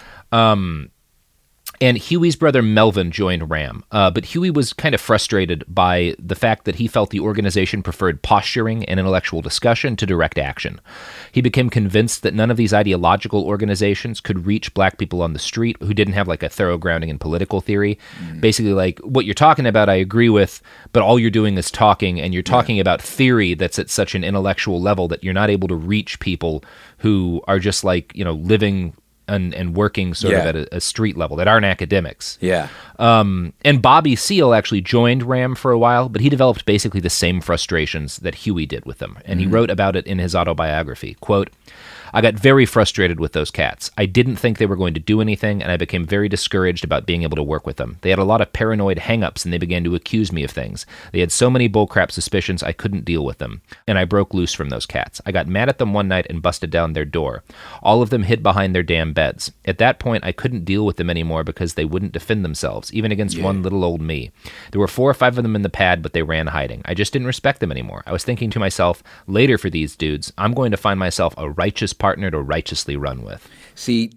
And Huey's brother Melvin joined RAM, but Huey was kind of frustrated by the fact that he felt the organization preferred posturing and intellectual discussion to direct action. He became convinced that none of these ideological organizations could reach black people on the street who didn't have like a thorough grounding in political theory. Basically, like, what you're talking about, I agree with, but all you're doing is talking, and you're talking about theory that's at such an intellectual level that you're not able to reach people who are just like, you know, living and working sort of at a street level that aren't academics. And Bobby Seale actually joined RAM for a while, but he developed basically the same frustrations that Huey did with them. And he wrote about it in his autobiography. Quote, I got very frustrated with those cats. I didn't think they were going to do anything, and I became very discouraged about being able to work with them. They had a lot of paranoid hang-ups, and they began to accuse me of things. They had so many bullcrap suspicions I couldn't deal with them, and I broke loose from those cats. I got mad at them one night and busted down their door. All of them hid behind their damn beds. At that point, I couldn't deal with them anymore because they wouldn't defend themselves, even against one little old me. There were 4 or 5 of them in the pad, but they ran hiding. I just didn't respect them anymore. I was thinking to myself, later for these dudes, I'm going to find myself a righteous partner to righteously run with. See,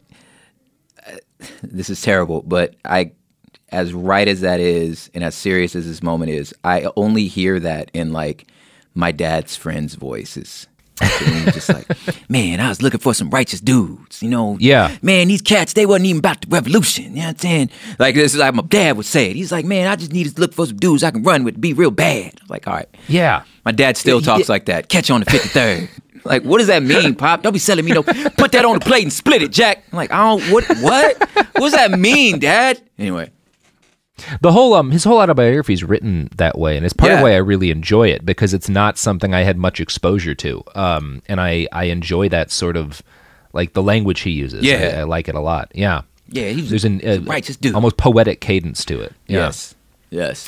this is terrible, but as right as that is and as serious as this moment is, I only hear that in like my dad's friends' voices. Just like, man, I was looking for some righteous dudes, you know. Yeah. Man, these cats, they wasn't even about the revolution. You know what I'm saying? Like, this is like my dad would say it. He's like, man, I just need to look for some dudes I can run with, be real bad. I'm like, all right. Yeah. My dad still talks like that. Catch you on the 53rd. Like, what does that mean, Pop? Don't be selling me no, put that on the plate and split it, Jack. I'm like, what? What does that mean, Dad? Anyway. The whole his whole autobiography is written that way, and it's part of why I really enjoy it, because it's not something I had much exposure to, and I enjoy that sort of like the language he uses. I like it a lot. Yeah, there's a righteous dude, almost poetic cadence to it. Yeah. Yes.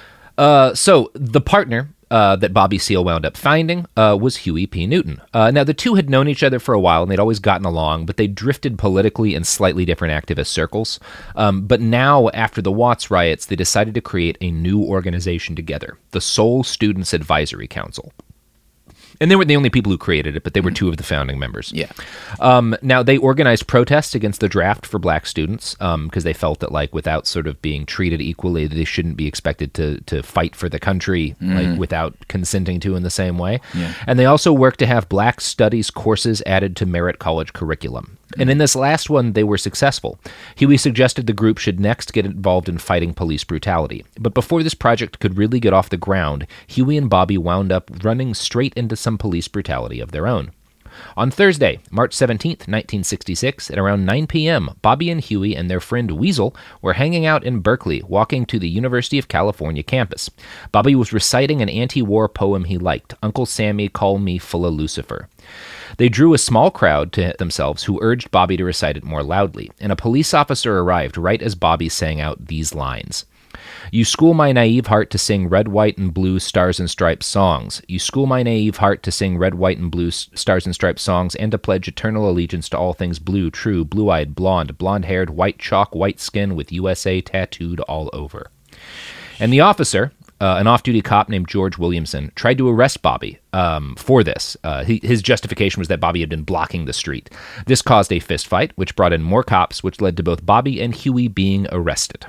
So the partner that Bobby Seale wound up finding was Huey P. Newton. Now, the two had known each other for a while, and they'd always gotten along, but they drifted politically in slightly different activist circles. But now, after the Watts riots, they decided to create a new organization together, the Seoul Students Advisory Council. And they were the only people who created it, but they were 2 of the founding members. Yeah. Now, they organized protests against the draft for black students because they felt that, like, without sort of being treated equally, they shouldn't be expected to fight for the country like without consenting to in the same way. Yeah. And they also worked to have black studies courses added to Merit College curriculum. And in this last one, they were successful. Huey suggested the group should next get involved in fighting police brutality. But before this project could really get off the ground, Huey and Bobby wound up running straight into some police brutality of their own. On Thursday, March 17th, 1966, at around 9 p.m., Bobby and Huey and their friend Weasel were hanging out in Berkeley, walking to the University of California campus. Bobby was reciting an anti-war poem he liked, Uncle Sammy, Call Me Full of Lucifer. They drew a small crowd to themselves who urged Bobby to recite it more loudly, and a police officer arrived right as Bobby sang out these lines. You school my naive heart to sing red, white, and blue stars and stripes songs. You school my naive heart to sing red, white, and blue stars and stripes songs and to pledge eternal allegiance to all things blue, true, blue-eyed, blonde-haired, white chalk, white skin with USA tattooed all over. And the officer, an off-duty cop named George Williamson, tried to arrest Bobby for this. His justification was that Bobby had been blocking the street. This caused a fistfight, which brought in more cops, which led to both Bobby and Huey being arrested.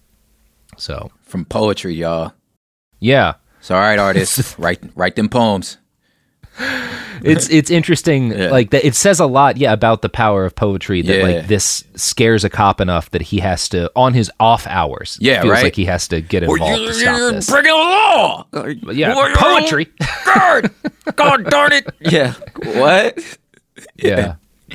So from poetry, y'all. Yeah. So all right, artists, write them poems. It's interesting, like that. It says a lot, about the power of poetry. That like this scares a cop enough that he has to, on his off hours, feels like he has to get involved to stop this. Breaking the law. Poetry. God darn it. Yeah. What? Yeah.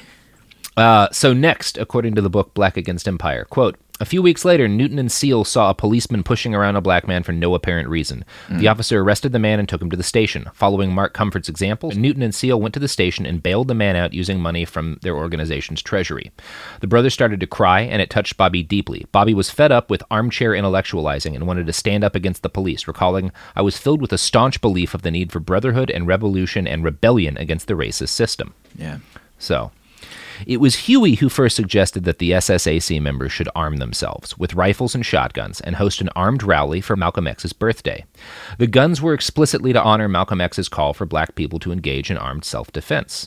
So next, according to the book Black Against Empire, quote, a few weeks later, Newton and Seale saw a policeman pushing around a black man for no apparent reason. The officer arrested the man and took him to the station. Following Mark Comfort's example, Newton and Seale went to the station and bailed the man out using money from their organization's treasury. The brothers started to cry, and it touched Bobby deeply. Bobby was fed up with armchair intellectualizing and wanted to stand up against the police, recalling, I was filled with a staunch belief of the need for brotherhood and revolution and rebellion against the racist system. Yeah. So it was Huey who first suggested that the SSAC members should arm themselves with rifles and shotguns and host an armed rally for Malcolm X's birthday. The guns were explicitly to honor Malcolm X's call for black people to engage in armed self-defense.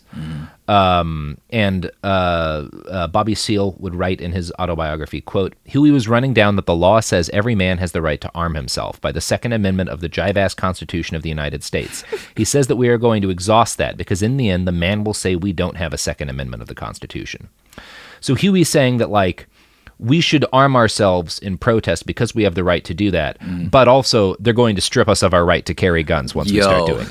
And Bobby Seale would write in his autobiography, quote, Huey was running down that the law says every man has the right to arm himself by the Second Amendment of the jive-ass Constitution of the United States. He says that we are going to exhaust that because in the end, the man will say we don't have a Second Amendment of the Constitution. So Huey's saying that, like, we should arm ourselves in protest because we have the right to do that, but also they're going to strip us of our right to carry guns once we start doing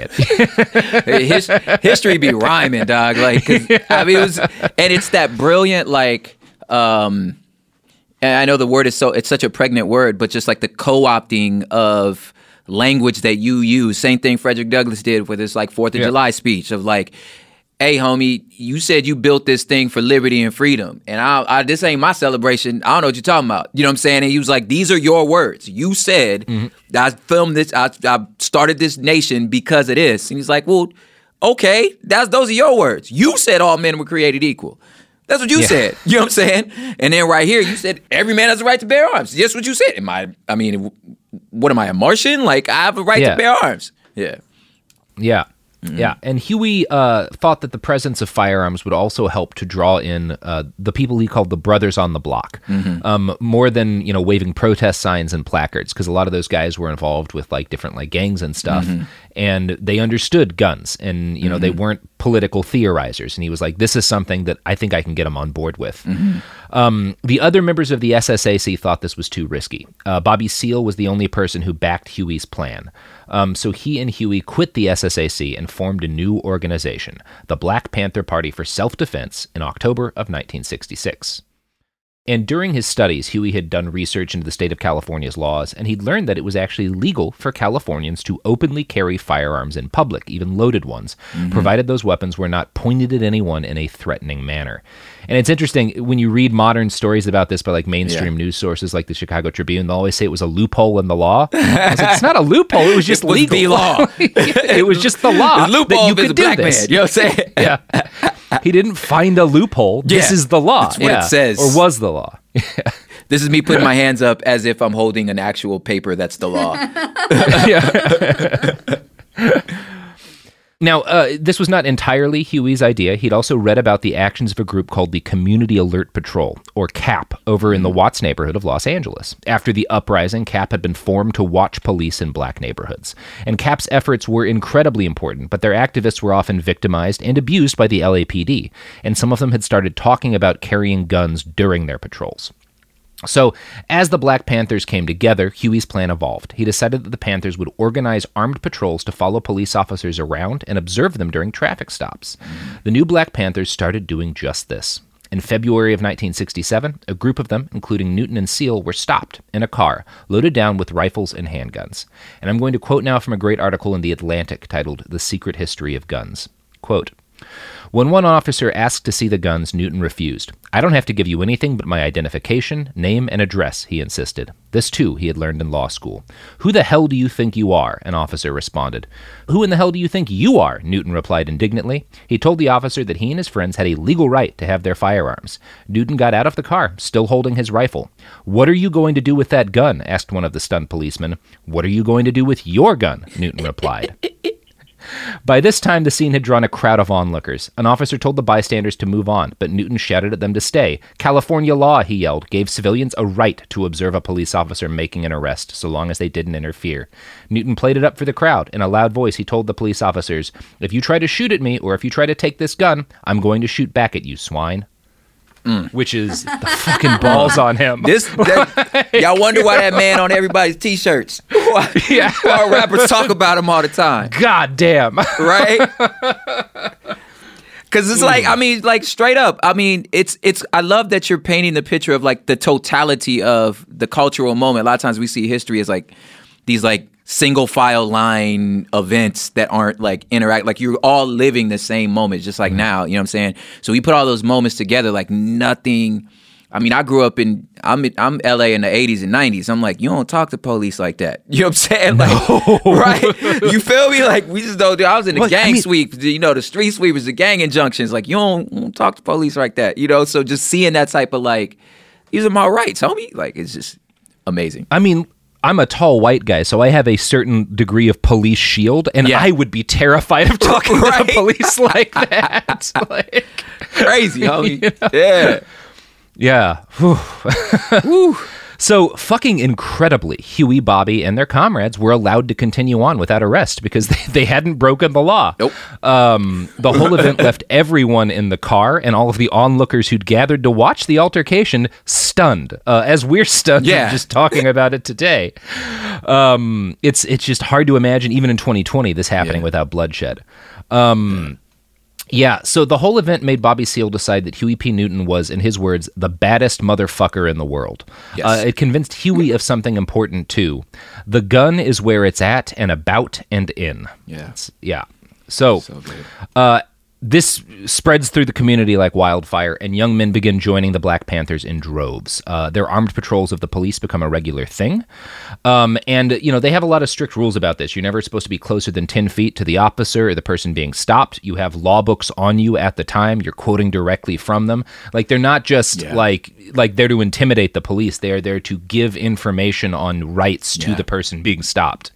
it. History be rhyming, dog. Like, I mean, it's that brilliant, like, and I know the word is it's such a pregnant word, but just like the co-opting of language that you use. Same thing Frederick Douglass did with his like 4th of July speech of like, hey, homie, you said you built this thing for liberty and freedom, and I this ain't my celebration. I don't know what you're talking about. You know what I'm saying? And he was like, these are your words. You said, I filmed this, I started this nation because of this. And he's like, well, okay, those are your words. You said all men were created equal. That's what you said. You know what I'm saying? And then right here, you said every man has a right to bear arms. That's what you said. What am I, a Martian? Like, I have a right to bear arms. Yeah. Yeah. Yeah, and Huey thought that the presence of firearms would also help to draw in the people he called the brothers on the block, more than waving protest signs and placards, because a lot of those guys were involved with like different like gangs and stuff, and they understood guns, and they weren't political theorizers. And he was like, "This is something that I think I can get them on board with." The other members of the SSAC thought this was too risky. Bobby Seale was the only person who backed Huey's plan. So he and Huey quit the SSAC and formed a new organization, the Black Panther Party for Self-Defense, in October of 1966. And during his studies, Huey had done research into the state of California's laws, and he'd learned that it was actually legal for Californians to openly carry firearms in public, even loaded ones, provided those weapons were not pointed at anyone in a threatening manner. And it's interesting, when you read modern stories about this by like mainstream news sources like the Chicago Tribune, they'll always say it was a loophole in the law. I was like, it's not a loophole, it was just legal. The law. It was just the law that you could do this. Man, you know what I'm saying? Yeah. He didn't find a loophole. This is the law. That's what it says. Or was the law. This is me putting my hands up as if I'm holding an actual paper that's the law. Now, this was not entirely Huey's idea. He'd also read about the actions of a group called the Community Alert Patrol, or CAP, over in the Watts neighborhood of Los Angeles. After the uprising, CAP had been formed to watch police in black neighborhoods. And CAP's efforts were incredibly important, but their activists were often victimized and abused by the LAPD, and some of them had started talking about carrying guns during their patrols. So, as the Black Panthers came together, Huey's plan evolved. He decided that the Panthers would organize armed patrols to follow police officers around and observe them during traffic stops. The new Black Panthers started doing just this. In February of 1967, a group of them, including Newton and Seale, were stopped in a car, loaded down with rifles and handguns. And I'm going to quote now from a great article in The Atlantic titled "The Secret History of Guns." Quote, "When one officer asked to see the guns, Newton refused. 'I don't have to give you anything but my identification, name, and address,' he insisted. This, too, he had learned in law school. 'Who the hell do you think you are?' an officer responded. 'Who in the hell do you think you are?' Newton replied indignantly. He told the officer that he and his friends had a legal right to have their firearms. Newton got out of the car, still holding his rifle. 'What are you going to do with that gun?' asked one of the stunned policemen. 'What are you going to do with your gun?' Newton replied. By this time, the scene had drawn a crowd of onlookers. An officer told the bystanders to move on, but Newton shouted at them to stay. California law, he yelled, gave civilians a right to observe a police officer making an arrest, so long as they didn't interfere. Newton played it up for the crowd. In a loud voice, he told the police officers, 'If you try to shoot at me, or if you try to take this gun, I'm going to shoot back at you, swine.'" Which is the fucking balls on him. Y'all wonder why that man on everybody's t-shirts. Why rappers talk about him all the time. God damn. Right? Because it's like, I mean, like straight up. I mean, it's. I love that you're painting the picture of like the totality of the cultural moment. A lot of times we see history as like these like single file line events that aren't like like you're all living the same moment, just like now, you know what I'm saying? So we put all those moments together like nothing. I mean, I grew up I'm LA in the 80s and 90s. I'm like, you don't talk to police like that. You know what I'm saying? Like, right? You feel me? Like, we just don't do. I was in the gang sweep, the street sweepers, the gang injunctions. Like, you don't talk to police like that, So just seeing that type of like, these are my rights, homie. Like, it's just amazing. I mean, I'm a tall white guy, so I have a certain degree of police shield, and I would be terrified of talking to the police like that. Like, crazy, homie. Yeah. Yeah. Whew. So, fucking incredibly, Huey, Bobby, and their comrades were allowed to continue on without arrest because they hadn't broken the law. Nope. The whole event left everyone in the car and all of the onlookers who'd gathered to watch the altercation stunned, as we're stunned just talking about it today. It's just hard to imagine, even in 2020, this happening without bloodshed. Yeah, so the whole event made Bobby Seale decide that Huey P. Newton was, in his words, the baddest motherfucker in the world. Yes. It convinced Huey of something important, too. The gun is where it's at and about and in. Yeah. Yeah. So good. This spreads through the community like wildfire, and young men begin joining the Black Panthers in droves. Their armed patrols of the police become a regular thing. And they have a lot of strict rules about this. You're never supposed to be closer than 10 feet to the officer or the person being stopped. You have law books on you at the time. You're quoting directly from them. Like, they're not just like there to intimidate the police. They are there to give information on rights to the person being stopped.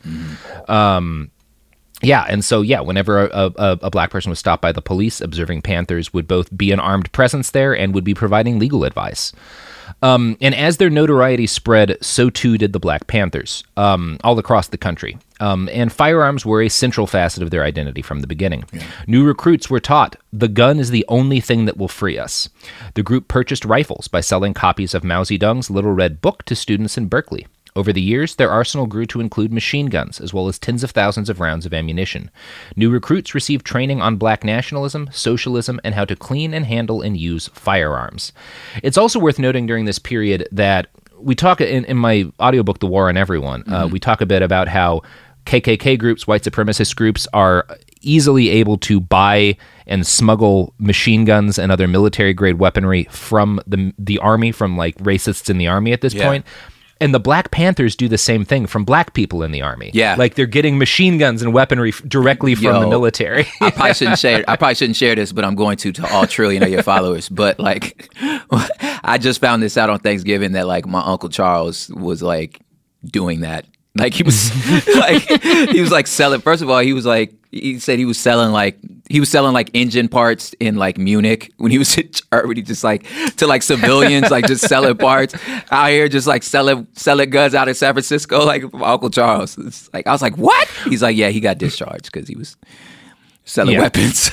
And so, whenever a black person was stopped by the police, observing Panthers would both be an armed presence there and would be providing legal advice. And as their notoriety spread, so too did the Black Panthers, all across the country. And firearms were a central facet of their identity from the beginning. Yeah. New recruits were taught, the gun is the only thing that will free us. The group purchased rifles by selling copies of Mao Zedong's Little Red Book to students in Berkeley. Over the years, their arsenal grew to include machine guns, as well as tens of thousands of rounds of ammunition. New recruits received training on black nationalism, socialism, and how to clean and handle and use firearms. It's also worth noting during this period that we talk in my audiobook, The War on Everyone, we talk a bit about how KKK groups, white supremacist groups, are easily able to buy and smuggle machine guns and other military-grade weaponry from the army, from like racists in the army at this point. And the Black Panthers do the same thing from black people in the army. Yeah. Like, they're getting machine guns and weaponry directly from the military. I probably shouldn't share this, but I'm going to all trillion of your followers. But, like, I just found this out on Thanksgiving that, like, my Uncle Charles was, like, doing that. Like, he was selling, first of all, he said he was selling like engine parts in like Munich when he was in Germany, just like to like civilians, like just selling parts out here, just like selling guns out in San Francisco, like Uncle Charles. It's like, I was like, what? He's like, yeah, he got discharged because he was selling weapons.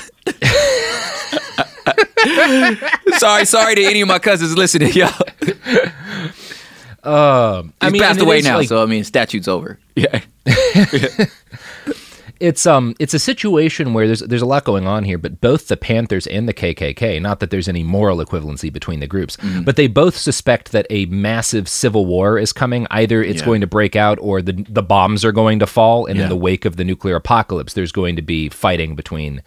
Sorry to any of my cousins listening, y'all. He's passed away now, like, so I mean, statute's over. Yeah. It's a situation where there's a lot going on here, but both the Panthers and the KKK, not that there's any moral equivalency between the groups, but they both suspect that a massive civil war is coming. Either it's going to break out or the bombs are going to fall, and in the wake of the nuclear apocalypse, there's going to be fighting between,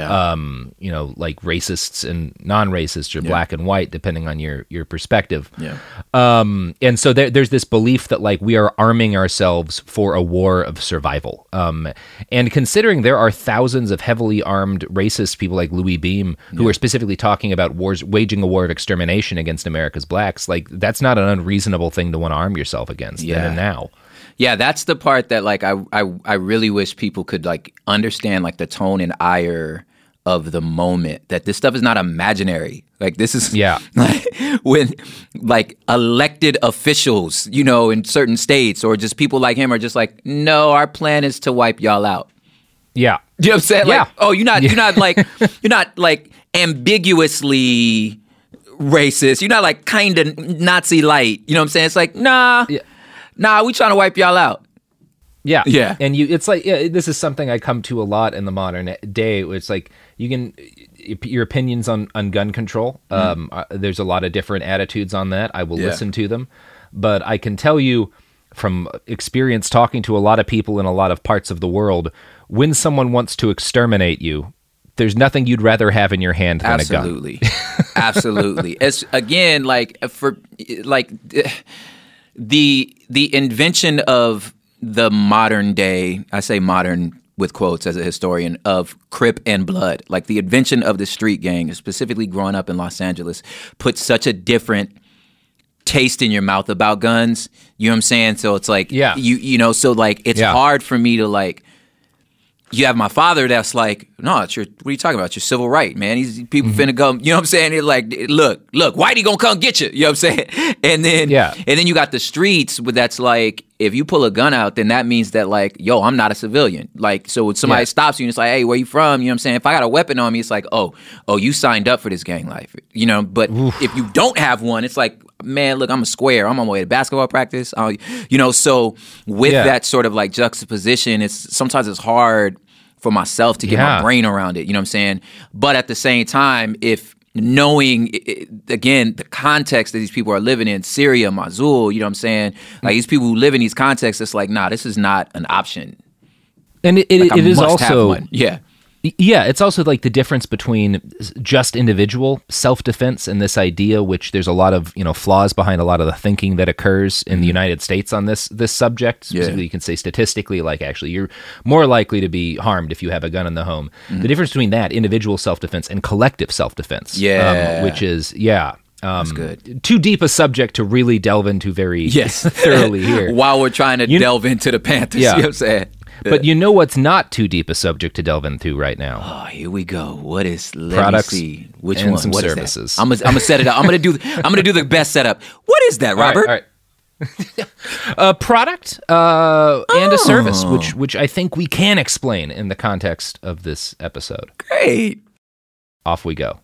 like racists and non-racists, or black and white, depending on your perspective. Yeah. And so there's this belief that like we are arming ourselves for a war of survival. And considering there are thousands of heavily armed racist people like Louis Beam who are specifically talking about waging a war of extermination against America's blacks, like that's not an unreasonable thing to want to arm yourself against then and now. Yeah, that's the part that like I really wish people could like understand like the tone and ire of the moment, that this stuff is not imaginary. Like this is like when like elected officials, in certain states or just people like him are just like, no, our plan is to wipe y'all out. Yeah. You know what I'm saying? Like, oh, you're not like ambiguously racist. You're not like kind of Nazi light. You know what I'm saying? It's like, nah, we trying to wipe y'all out. Yeah. Yeah. And it's like, this is something I come to a lot in the modern day. It's like, your opinions on gun control. There's a lot of different attitudes on that. I will listen to them. But I can tell you from experience talking to a lot of people in a lot of parts of the world, when someone wants to exterminate you, there's nothing you'd rather have in your hand than a gun. Absolutely. It's again, like for like the invention of the modern day, I say modern with quotes as a historian, of Crip and Blood, like the invention of the street gang, specifically growing up in Los Angeles, put such a different taste in your mouth about guns. You know what I'm saying? So it's like, so like it's hard for me to like, you have my father that's like, no, what are you talking about? It's your civil right, man. People finna go, you know what I'm saying? It's like, look, Whitey gonna come get you. You know what I'm saying? And then you got the streets that's like, if you pull a gun out, then that means that like, yo, I'm not a civilian. Like, so when somebody stops you and it's like, hey, where you from? You know what I'm saying? If I got a weapon on me, it's like, oh, you signed up for this gang life. But if you don't have one, it's like, man, look, I'm a square. I'm on my way to basketball practice. So with that sort of like juxtaposition, sometimes it's hard for myself to get my brain around it. You know what I'm saying? But at the same time, if knowing, again, the context that these people are living in, Syria, Mosul, you know what I'm saying? Like these people who live in these contexts, it's like, nah, this is not an option. And it is also, Yeah, it's also like the difference between just individual self-defense and this idea, which there's a lot of flaws behind a lot of the thinking that occurs in the United States on this subject. Specifically, you can say statistically, like actually you're more likely to be harmed if you have a gun in the home. The difference between that individual self-defense and collective self-defense, which is that's good. Too deep a subject to really delve into very thoroughly here. While we're trying to delve into the Panthers, you know what I'm saying? But you know what's not too deep a subject to delve into right now? Oh, here we go. What is products? Let me see. Which and one? Some what services. Is that? I'm gonna set it up. I'm gonna do the best setup. What is that, Robert? All right. A product and a service, which I think we can explain in the context of this episode. Great. Off we go.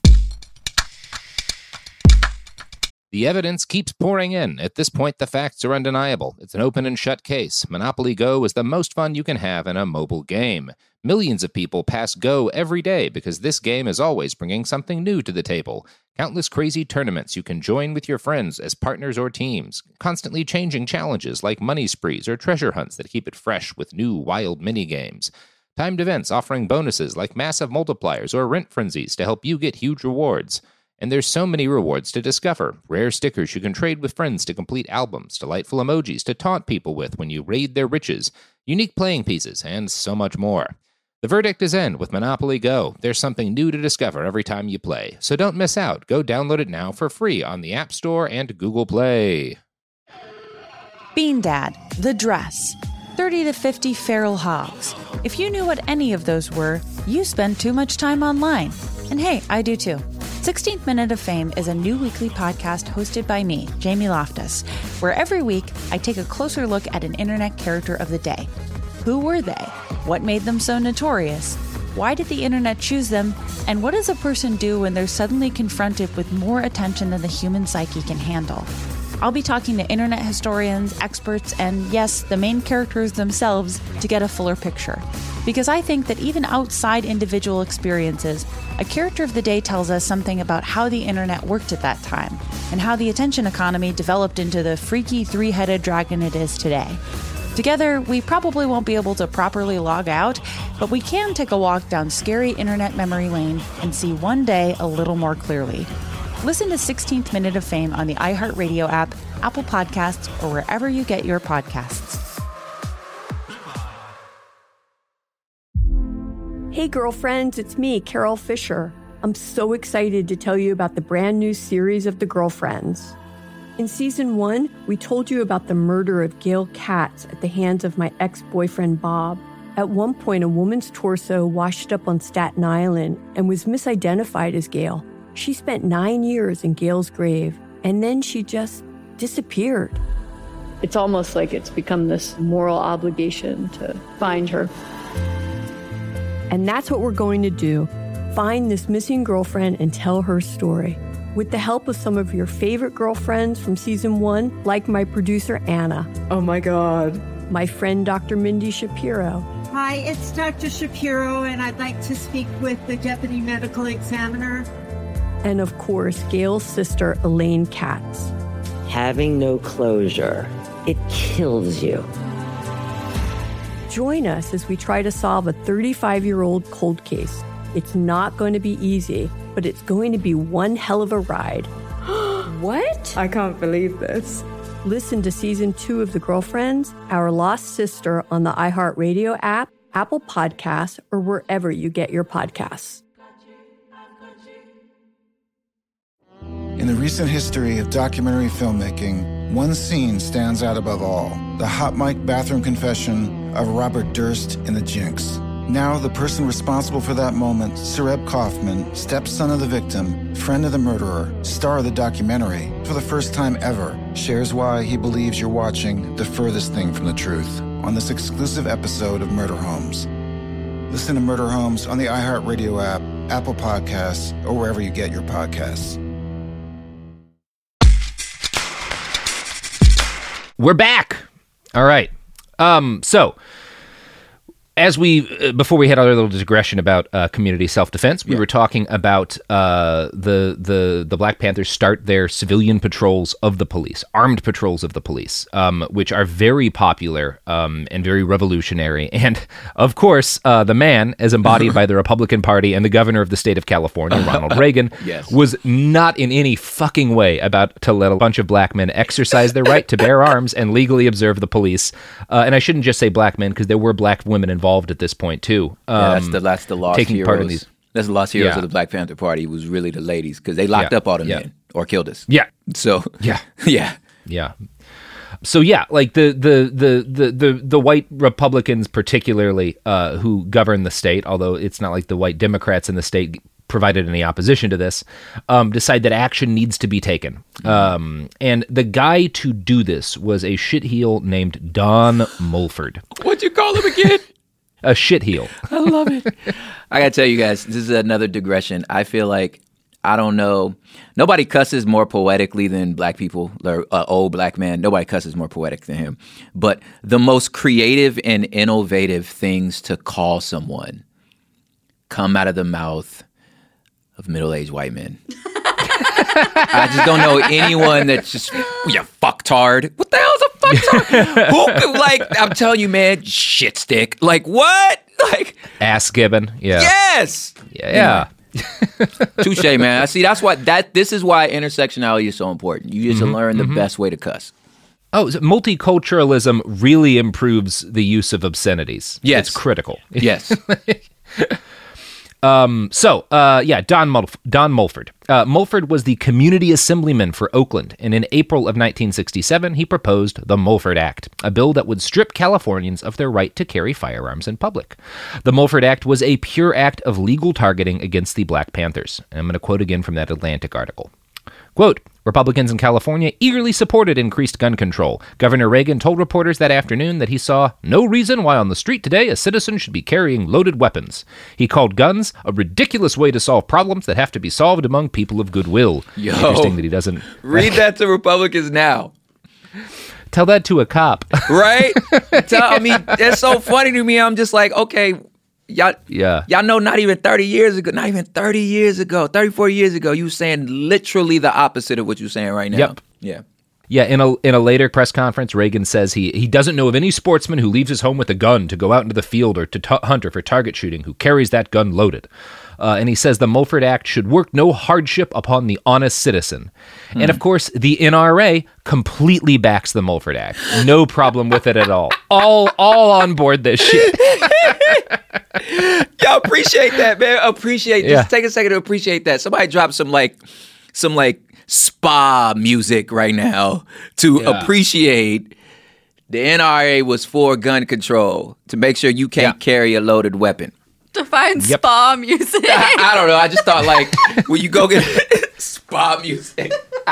The evidence keeps pouring in. At this point, the facts are undeniable. It's an open and shut case. Monopoly Go is the most fun you can have in a mobile game. Millions of people pass Go every day because this game is always bringing something new to the table. Countless crazy tournaments you can join with your friends as partners or teams. Constantly changing challenges like money sprees or treasure hunts that keep it fresh with new wild mini-games. Timed events offering bonuses like massive multipliers or rent frenzies to help you get huge rewards. And there's so many rewards to discover. Rare stickers you can trade with friends to complete albums, delightful emojis to taunt people with when you raid their riches, unique playing pieces, and so much more. The verdict is in with Monopoly Go. There's something new to discover every time you play. So don't miss out. Go download it now for free on the App Store and Google Play. Bean Dad, The Dress, 30 to 50 Feral Hogs. If you knew what any of those were, you spend too much time online. And hey, I do too. 16th Minute of Fame is a new weekly podcast hosted by me, Jamie Loftus, where every week I take a closer look at an internet character of the day. Who were they? What made them so notorious? Why did the internet choose them? And what does a person do when they're suddenly confronted with more attention than the human psyche can handle? I'll be talking to internet historians, experts, and yes, the main characters themselves to get a fuller picture. Because I think that even outside individual experiences, a character of the day tells us something about how the internet worked at that time, and how the attention economy developed into the freaky three-headed dragon it is today. Together, we probably won't be able to properly log out, but we can take a walk down scary internet memory lane and see one day a little more clearly. Listen to 16th Minute of Fame on the iHeartRadio app, Apple Podcasts, or wherever you get your podcasts. Hey girlfriends, it's me, Carol Fisher. I'm so excited to tell you about the brand new series of The Girlfriends. In season 1, we told you about the murder of Gail Katz at the hands of my ex-boyfriend Bob. At one point, a woman's torso washed up on Staten Island and was misidentified as Gail. She spent 9 years in Gail's grave, and then she just disappeared. It's almost like it's become this moral obligation to find her. And that's what we're going to do. Find this missing girlfriend and tell her story. With the help of some of your favorite girlfriends from season 1, like my producer Anna. Oh my God. My friend Dr. Mindy Shapiro. Hi, it's Dr. Shapiro, and I'd like to speak with the deputy medical examiner. And of course, Gail's sister, Elaine Katz. Having no closure, it kills you. Join us as we try to solve a 35-year-old cold case. It's not going to be easy, but it's going to be one hell of a ride. What? I can't believe this. Listen to season 2 of The Girlfriends, Our Lost Sister on the iHeartRadio app, Apple Podcasts, or wherever you get your podcasts. In the recent history of documentary filmmaking, one scene stands out above all: the hot mic bathroom confession of Robert Durst in The Jinx. Now, the person responsible for that moment, Sareb Kaufman, stepson of the victim, friend of the murderer, star of the documentary, for the first time ever, shares why he believes you're watching the furthest thing from the truth on this exclusive episode of Murder Homes. Listen to Murder Homes on the iHeartRadio app, Apple Podcasts, or wherever you get your podcasts. We're back. All right. So Before we had our little digression about community self-defense, we were talking about the Black Panthers start their civilian patrols of the police, armed patrols of the police, which are very popular and very revolutionary. And, of course, the man, as embodied by the Republican Party and the governor of the state of California, Ronald Reagan, was not in any fucking way about to let a bunch of black men exercise their right to bear arms and legally observe the police. And I shouldn't just say black men, because there were black women involved at this point too. That's the lost taking heroes. Part in these. That's the lost heroes of the Black Panther Party was really the ladies, because they locked up all the men or killed us. Yeah. So yeah. So like the white Republicans particularly who govern the state, although it's not like the white Democrats in the state provided any opposition to this, decide that action needs to be taken. And the guy to do this was a shitheel named Don Mulford. What'd you call him again? A shitheel. I love it. I gotta tell you guys, this is another digression. I feel like, I don't know, nobody cusses more poetically than black people, or old black man. Nobody cusses more poetic than him. But the most creative and innovative things to call someone come out of the mouth of middle-aged white men. I just don't know anyone that's just, you fucktard. What the hell is a fucktard? Who, like, I'm telling you, man, shit stick. Like, what? Like, ass gibbon. Yeah. Yes. Yeah. Touche, man. I see. That's why this is why intersectionality is so important. You get to learn the best way to cuss. Oh, so multiculturalism really improves the use of obscenities. Yes. It's critical. Yes. Don Mulford. Mulford was the community assemblyman for Oakland, and in April of 1967, he proposed the Mulford Act, a bill that would strip Californians of their right to carry firearms in public. The Mulford Act was a pure act of legal targeting against the Black Panthers. And I'm going to quote again from that Atlantic article. Quote, Republicans in California eagerly supported increased gun control. Governor Reagan told reporters that afternoon that he saw no reason why on the street today a citizen should be carrying loaded weapons. He called guns a ridiculous way to solve problems that have to be solved among people of goodwill. Interesting that he doesn't... Read that to Republicans now. Tell that to a cop. Right? I mean, it's so funny to me. I'm just like, okay... Y'all know not even 34 years ago, you were saying literally the opposite of what you're saying right now. Yep. Yeah. Yeah, in a later press conference, Reagan says he doesn't know of any sportsman who leaves his home with a gun to go out into the field or to hunt or for target shooting who carries that gun loaded. And he says the Mulford Act should work no hardship upon the honest citizen. And of course, the NRA completely backs the Mulford Act. No problem with it at all. All on board this shit. Y'all appreciate that, man. Just take a second to appreciate that. Somebody drop some spa music right now to appreciate the NRA was for gun control, to make sure you can't carry a loaded weapon. Define spa music. I don't know. I just thought, like, when you go get spa music.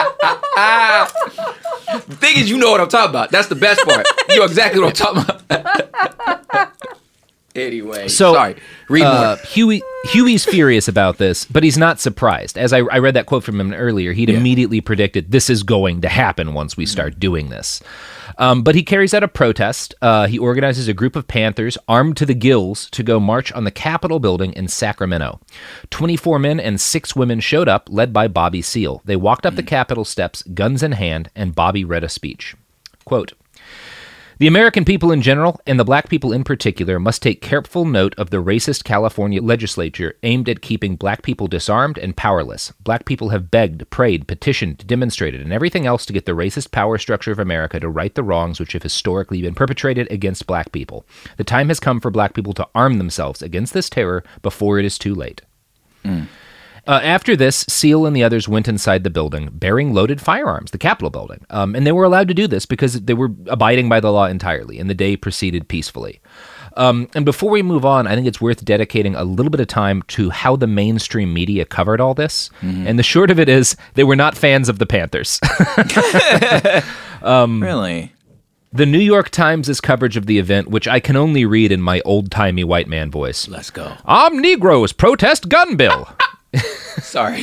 The thing is, you know what I'm talking about. That's the best part. You know exactly what I'm talking about. Anyway, sorry. Read more. Huey's furious about this, but he's not surprised. As I read that quote from him earlier, he'd immediately predicted this is going to happen once we start doing this. But he carries out a protest. He organizes a group of Panthers armed to the gills to go march on the Capitol building in Sacramento. 24 men and 6 women showed up, led by Bobby Seale. They walked up the Capitol steps, guns in hand, and Bobby read a speech. Quote, the American people in general, and the black people in particular, must take careful note of the racist California legislature aimed at keeping black people disarmed and powerless. Black people have begged, prayed, petitioned, demonstrated, and everything else to get the racist power structure of America to right the wrongs which have historically been perpetrated against black people. The time has come for black people to arm themselves against this terror before it is too late. After this, Seale and the others went inside the building, bearing loaded firearms, the Capitol building. And they were allowed to do this because they were abiding by the law entirely, and the day proceeded peacefully. And before we move on, I think it's worth dedicating a little bit of time to how the mainstream media covered all this. And the short of it is, they were not fans of the Panthers. Really? The New York Times' coverage of the event, which I can only read in my old-timey white man voice. Let's go. Negroes protest gun bill. Sorry.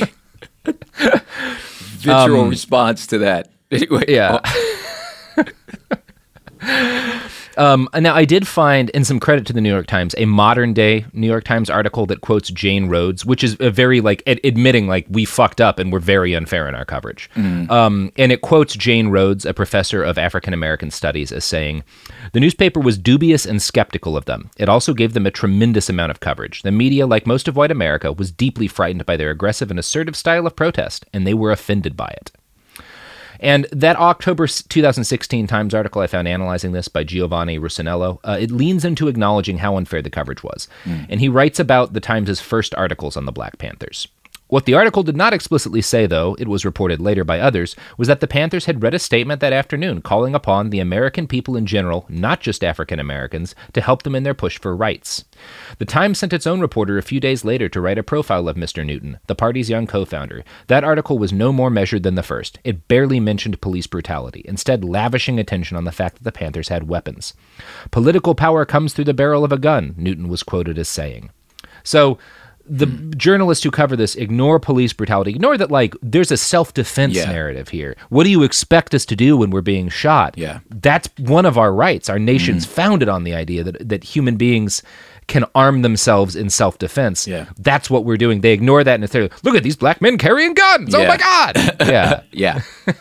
Visceral response to that. Anyway. Yeah. Now, I did find, and some credit to the New York Times, a modern-day New York Times article that quotes Jane Rhodes, which is a very, admitting, we fucked up and we're very unfair in our coverage. And it quotes Jane Rhodes, a professor of African-American studies, as saying, "The newspaper was dubious and skeptical of them. It also gave them a tremendous amount of coverage. The media, like most of white America, was deeply frightened by their aggressive and assertive style of protest, and they were offended by it." And that October 2016 Times article I found analyzing this by Giovanni Russinello, it leans into acknowledging how unfair the coverage was. And he writes about the Times' first articles on the Black Panthers. What the article did not explicitly say, though, it was reported later by others, was that the Panthers had read a statement that afternoon calling upon the American people in general, not just African Americans, to help them in their push for rights. The Times sent its own reporter a few days later to write a profile of Mr. Newton, the party's young co-founder. That article was no more measured than the first. It barely mentioned police brutality, instead lavishing attention on the fact that the Panthers had weapons. "Political power comes through the barrel of a gun," Newton was quoted as saying. So the journalists who cover this ignore police brutality, ignore that, there's a self-defense narrative here. What do you expect us to do when we're being shot? Yeah. That's one of our rights. Our nation's founded on the idea that human beings can arm themselves in self-defense. Yeah. That's what we're doing. They ignore that and they're like, look at these black men carrying guns. Oh my God. Yeah. Yeah.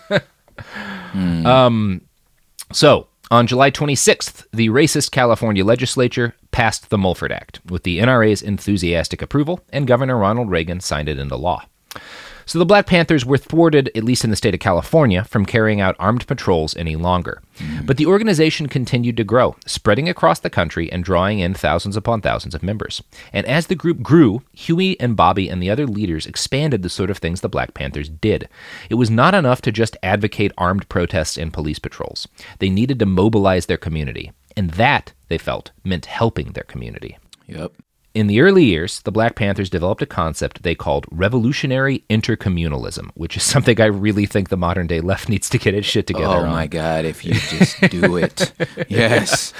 So, on July 26th, the racist California legislature passed the Mulford Act with the NRA's enthusiastic approval, and Governor Ronald Reagan signed it into law. So the Black Panthers were thwarted, at least in the state of California, from carrying out armed patrols any longer. But the organization continued to grow, spreading across the country and drawing in thousands upon thousands of members. And as the group grew, Huey and Bobby and the other leaders expanded the sort of things the Black Panthers did. It was not enough to just advocate armed protests and police patrols. They needed to mobilize their community. And that, they felt, meant helping their community. Yep. In the early years, the Black Panthers developed a concept they called revolutionary intercommunalism, which is something I really think the modern-day left needs to get its shit together on. Oh, my God, if you just do it. Yes.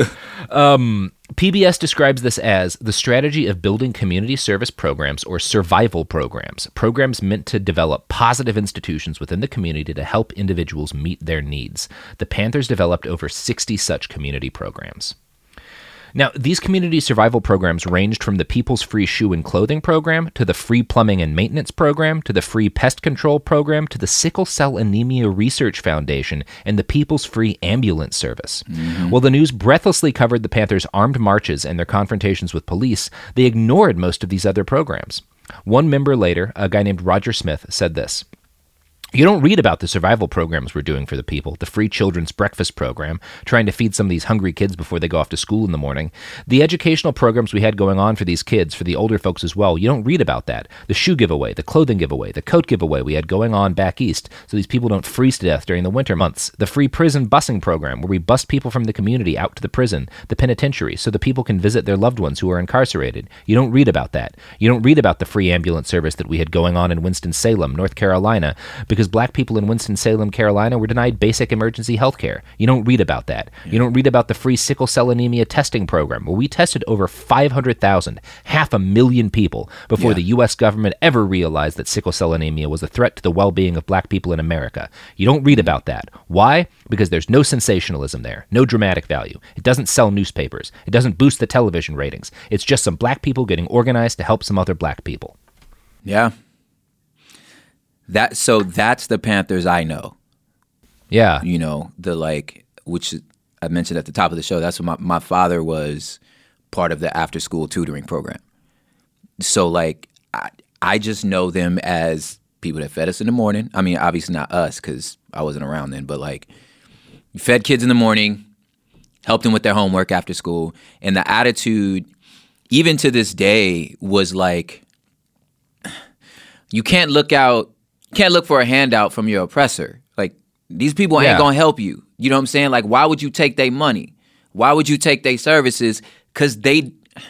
PBS describes this as the strategy of building community service programs or survival programs, programs meant to develop positive institutions within the community to help individuals meet their needs. The Panthers developed over 60 such community programs. Now, these community survival programs ranged from the People's Free Shoe and Clothing Program, to the Free Plumbing and Maintenance Program, to the Free Pest Control Program, to the Sickle Cell Anemia Research Foundation, and the People's Free Ambulance Service. While the news breathlessly covered the Panthers' armed marches and their confrontations with police, they ignored most of these other programs. One member later, a guy named Roger Smith, said this: "You don't read about the survival programs we're doing for the people, the free children's breakfast program, trying to feed some of these hungry kids before they go off to school in the morning. The educational programs we had going on for these kids, for the older folks as well, you don't read about that. The shoe giveaway, the clothing giveaway, the coat giveaway we had going on back east so these people don't freeze to death during the winter months. The free prison busing program where we bus people from the community out to the prison, the penitentiary, so the people can visit their loved ones who are incarcerated. You don't read about that. You don't read about the free ambulance service that we had going on in Winston-Salem, North Carolina, because black people in Winston-Salem, Carolina were denied basic emergency health care. You don't read about that. You don't read about the free sickle cell anemia testing program, where we tested over 500,000, 500,000 people, before the U.S. government ever realized that sickle cell anemia was a threat to the well-being of black people in America. You don't read about that. Why? Because there's no sensationalism there, no dramatic value. It doesn't sell newspapers. It doesn't boost the television ratings. It's just some black people getting organized to help some other black people." Yeah. That's the Panthers I know. Yeah. You know, which I mentioned at the top of the show, that's what my father was part of the after school tutoring program. So I just know them as people that fed us in the morning. I mean, obviously not us because I wasn't around then, but you fed kids in the morning, helped them with their homework after school. And the attitude, even to this day, was you can't look for a handout from your oppressor. These people ain't gonna help you. You know what I'm saying? Why would you take their money? Why would you take their services? Because they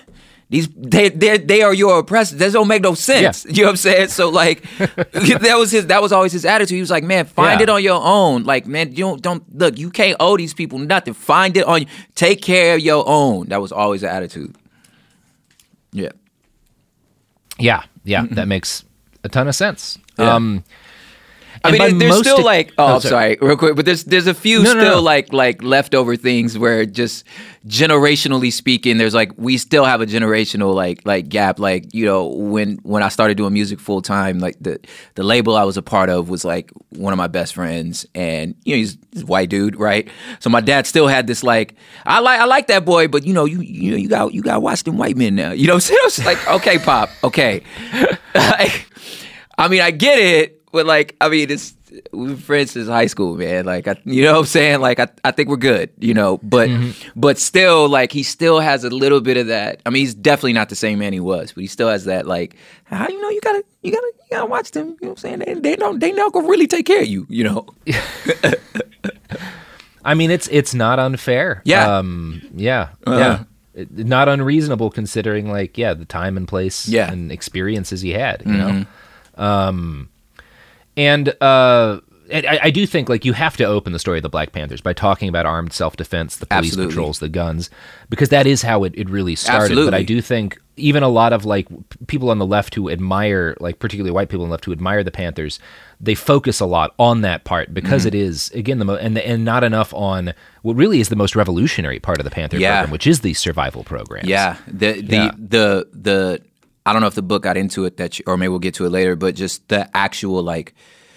are your oppressors. That don't make no sense. You know what I'm saying? So that was always his attitude. He was like, man, find it on your own. Man, you don't look. You can't owe these people nothing. Find it on you. Take care of your own. That was always the attitude. Yeah. Yeah. That makes a ton of sense. Yeah. I mean, there's still I'm sorry, real quick, but there's a few like leftover things where just generationally speaking, there's like we still have a generational like gap. Like, you know, when I started doing music full time, like the label I was a part of was like one of my best friends, and you know he's a white dude, right? So my dad still had this like I like that boy, but you got to watch them white men now. You know what I'm saying? I was like, okay, Pop, okay. I mean, I get it. But like, I mean, we've been friends since high school, man. Like, you know what I'm saying? Like, I think we're good, you know. But still, like, he still has a little bit of that. I mean, he's definitely not the same man he was, but he still has that. Like, how you gotta watch them. You know what I'm saying? They not gonna really take care of you, you know. I mean, it's not unfair. Yeah. Yeah. Not unreasonable considering, like, the time and place and experiences he had, you know. And I do think, like, you have to open the story of the Black Panthers by talking about armed self-defense, the police patrols, the guns, because that is how it really started. Absolutely. But I do think even a lot of, like, people on the left who admire, like, particularly white people on the left who admire the Panthers, they focus a lot on that part because it is, again, and not enough on what really is the most revolutionary part of the Panther program, which is the survival programs. Yeah. The I don't know if the book got into it or maybe we'll get to it later, but just the actual like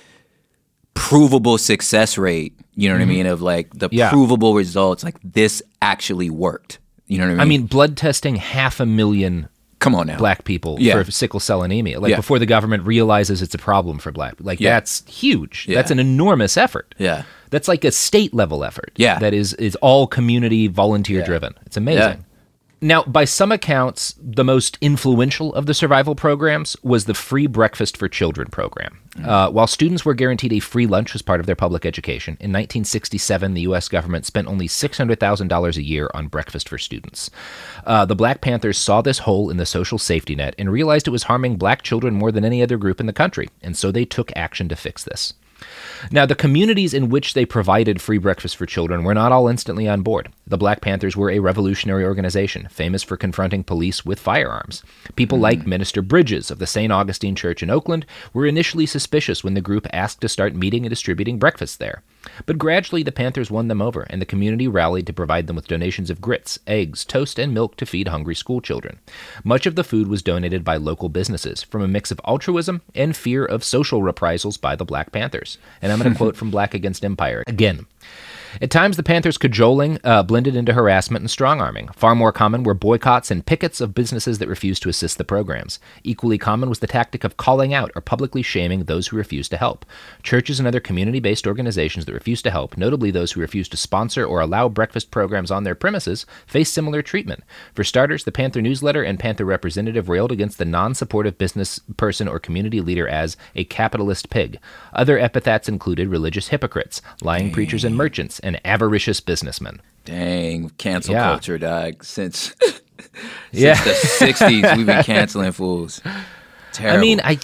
provable success rate, you know what I mean? Of like the provable results, like this actually worked. You know what I mean? I mean, blood testing 500,000 come on now. Black people for sickle cell anemia. Like before the government realizes it's a problem for Black, like that's huge. Yeah. That's an enormous effort. Yeah. That's like a state level effort. Yeah. That is all community volunteer driven. It's amazing. Yeah. Now, by some accounts, the most influential of the survival programs was the Free Breakfast for Children program. While students were guaranteed a free lunch as part of their public education, in 1967, the U.S. government spent only $600,000 a year on breakfast for students. The Black Panthers saw this hole in the social safety net and realized it was harming Black children more than any other group in the country, and so they took action to fix this. Now, the communities in which they provided free breakfast for children were not all instantly on board. The Black Panthers were a revolutionary organization, famous for confronting police with firearms. People like Minister Bridges of the St. Augustine Church in Oakland were initially suspicious when the group asked to start meeting and distributing breakfast there. But gradually, the Panthers won them over, and the community rallied to provide them with donations of grits, eggs, toast, and milk to feed hungry school children. Much of the food was donated by local businesses, from a mix of altruism and fear of social reprisals by the Black Panthers. And I'm going to quote from Black Against Empire again. At times, the Panthers' cajoling blended into harassment and strong-arming. Far more common were boycotts and pickets of businesses that refused to assist the programs. Equally common was the tactic of calling out or publicly shaming those who refused to help. Churches and other community-based organizations that refused to help, notably those who refused to sponsor or allow breakfast programs on their premises, faced similar treatment. For starters, the Panther Newsletter and Panther Representative railed against the non-supportive business person or community leader as a capitalist pig. Other epithets included religious hypocrites, lying preachers and merchants, and avaricious businessmen. Dang, cancel culture, dog. Since the 60s, we've been canceling fools. Terrible. I mean, I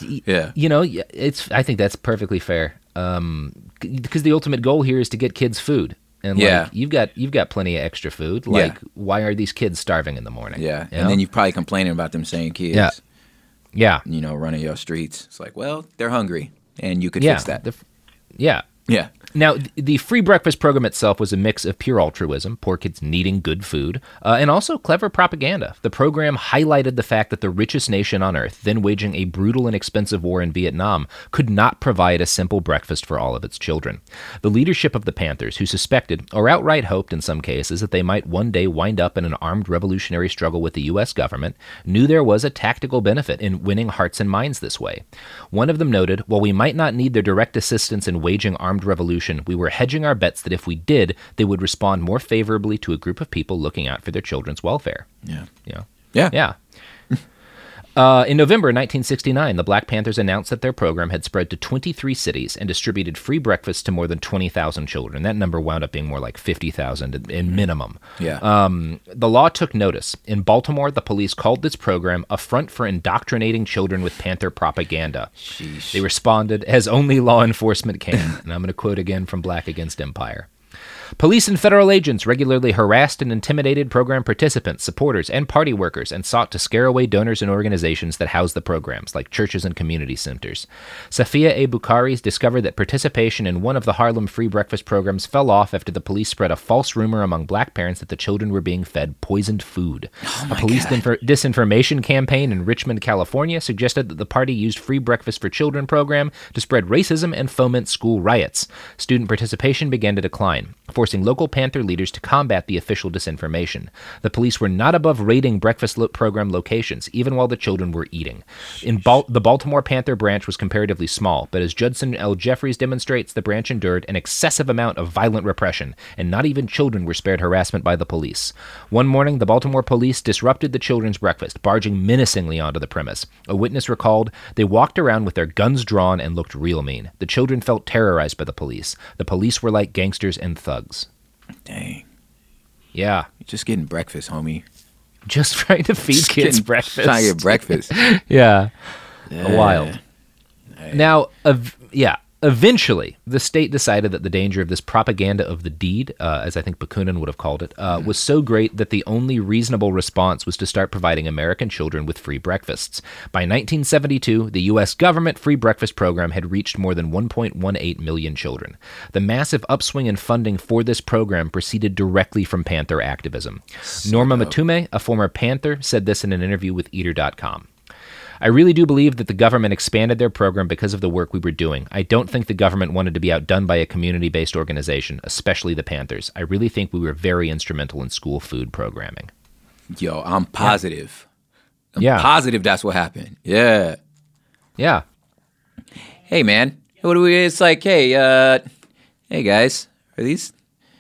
think that's perfectly fair. Because the ultimate goal here is to get kids food. And like, you've got plenty of extra food. Like, why are these kids starving in the morning? Yeah. And then you're probably complaining about them saying kids. Yeah. You know, running your streets. It's like, well, they're hungry. And you could fix that. Yeah. Now, the free breakfast program itself was a mix of pure altruism, poor kids needing good food, and also clever propaganda. The program highlighted the fact that the richest nation on earth, then waging a brutal and expensive war in Vietnam, could not provide a simple breakfast for all of its children. The leadership of the Panthers, who suspected, or outright hoped in some cases, that they might one day wind up in an armed revolutionary struggle with the U.S. government, knew there was a tactical benefit in winning hearts and minds this way. One of them noted, while we might not need their direct assistance in waging armed revolution, we were hedging our bets that if we did, they would respond more favorably to a group of people looking out for their children's welfare. Yeah. In November 1969, the Black Panthers announced that their program had spread to 23 cities and distributed free breakfast to more than 20,000 children. That number wound up being more like 50,000 in minimum. The law took notice. In Baltimore, the police called this program a front for indoctrinating children with Panther propaganda. Sheesh. They responded as only law enforcement can. And I'm going to quote again from Black Against Empire. Police and federal agents regularly harassed and intimidated program participants, supporters, and party workers and sought to scare away donors and organizations that house the programs, like churches and community centers. Safia A. Bukhari discovered that participation in one of the Harlem free breakfast programs fell off after the police spread a false rumor among black parents that the children were being fed poisoned food. A police disinformation campaign in Richmond, California suggested that the party used free breakfast for children program to spread racism and foment school riots. Student participation began to decline, forcing local Panther leaders to combat the official disinformation. The police were not above raiding breakfast program locations, even while the children were eating. The Baltimore Panther branch was comparatively small, but as Judson L. Jeffries demonstrates, the branch endured an excessive amount of violent repression, and not even children were spared harassment by the police. One morning, the Baltimore police disrupted the children's breakfast, barging menacingly onto the premise. A witness recalled, "They walked around with their guns drawn and looked real mean. The children felt terrorized by the police. The police were like gangsters and thugs." Dang. Yeah. You're just getting breakfast, homie. Just trying to feed kids breakfast. Trying to get breakfast. Yeah. Wild. Now, eventually, the state decided that the danger of this propaganda of the deed, as I think Bakunin would have called it, was so great that the only reasonable response was to start providing American children with free breakfasts. By 1972, the U.S. government free breakfast program had reached more than 1.18 million children. The massive upswing in funding for this program proceeded directly from Panther activism. Norma Matume, a former Panther, said this in an interview with Eater.com. "I really do believe that the government expanded their program because of the work we were doing. I don't think the government wanted to be outdone by a community-based organization, especially the Panthers. I really think we were very instrumental in school food programming." Yo, I'm positive. Yeah. I'm positive that's what happened. Yeah. Yeah. Hey, man. What do we? It's like, hey guys, are these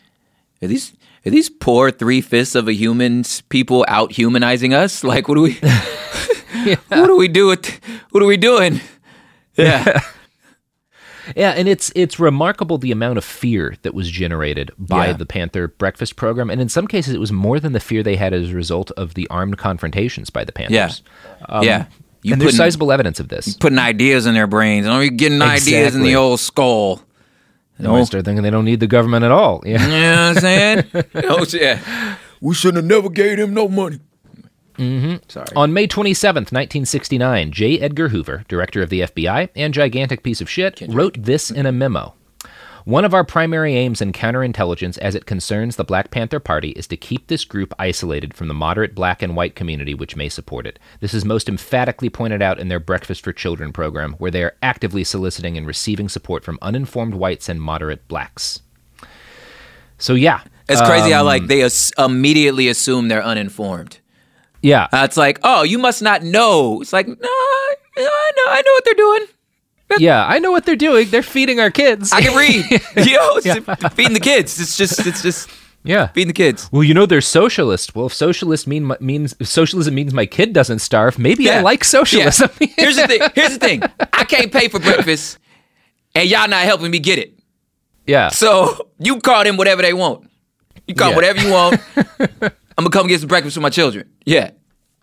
poor 3/5 of a human's people out humanizing us? Like, what do we? Yeah. What do we do what are we doing? Yeah. Yeah, and it's remarkable the amount of fear that was generated by the Panther breakfast program, and in some cases it was more than the fear they had as a result of the armed confrontations by the Panthers. Yeah. And there's sizable evidence of this. Putting ideas in their brains. You're getting ideas in the old skull. They might start thinking they don't need the government at all. Yeah. You know what I'm saying? We shouldn't have never gave them no money. Mm-hmm. Sorry. On May 27th, 1969, J. Edgar Hoover, director of the FBI and gigantic piece of shit, wrote this in a memo. "One of our primary aims in counterintelligence as it concerns the Black Panther Party is to keep this group isolated from the moderate black and white community which may support it. This is most emphatically pointed out in their Breakfast for Children program, where they are actively soliciting and receiving support from uninformed whites and moderate blacks." So yeah. It's crazy how they immediately assume they're uninformed. Yeah. It's like, oh, you must not know. It's like, no, I know what they're doing. Yeah, I know what they're doing. They're feeding our kids. I can read. Feeding the kids. It's just feeding the kids. Well, they're socialist. Well, if socialist means socialism means my kid doesn't starve, maybe I like socialism. Yeah. Here's the thing. I can't pay for breakfast, and y'all not helping me get it. Yeah. So you call them whatever they want. You call whatever you want. I'm gonna come get some breakfast for my children. Yeah.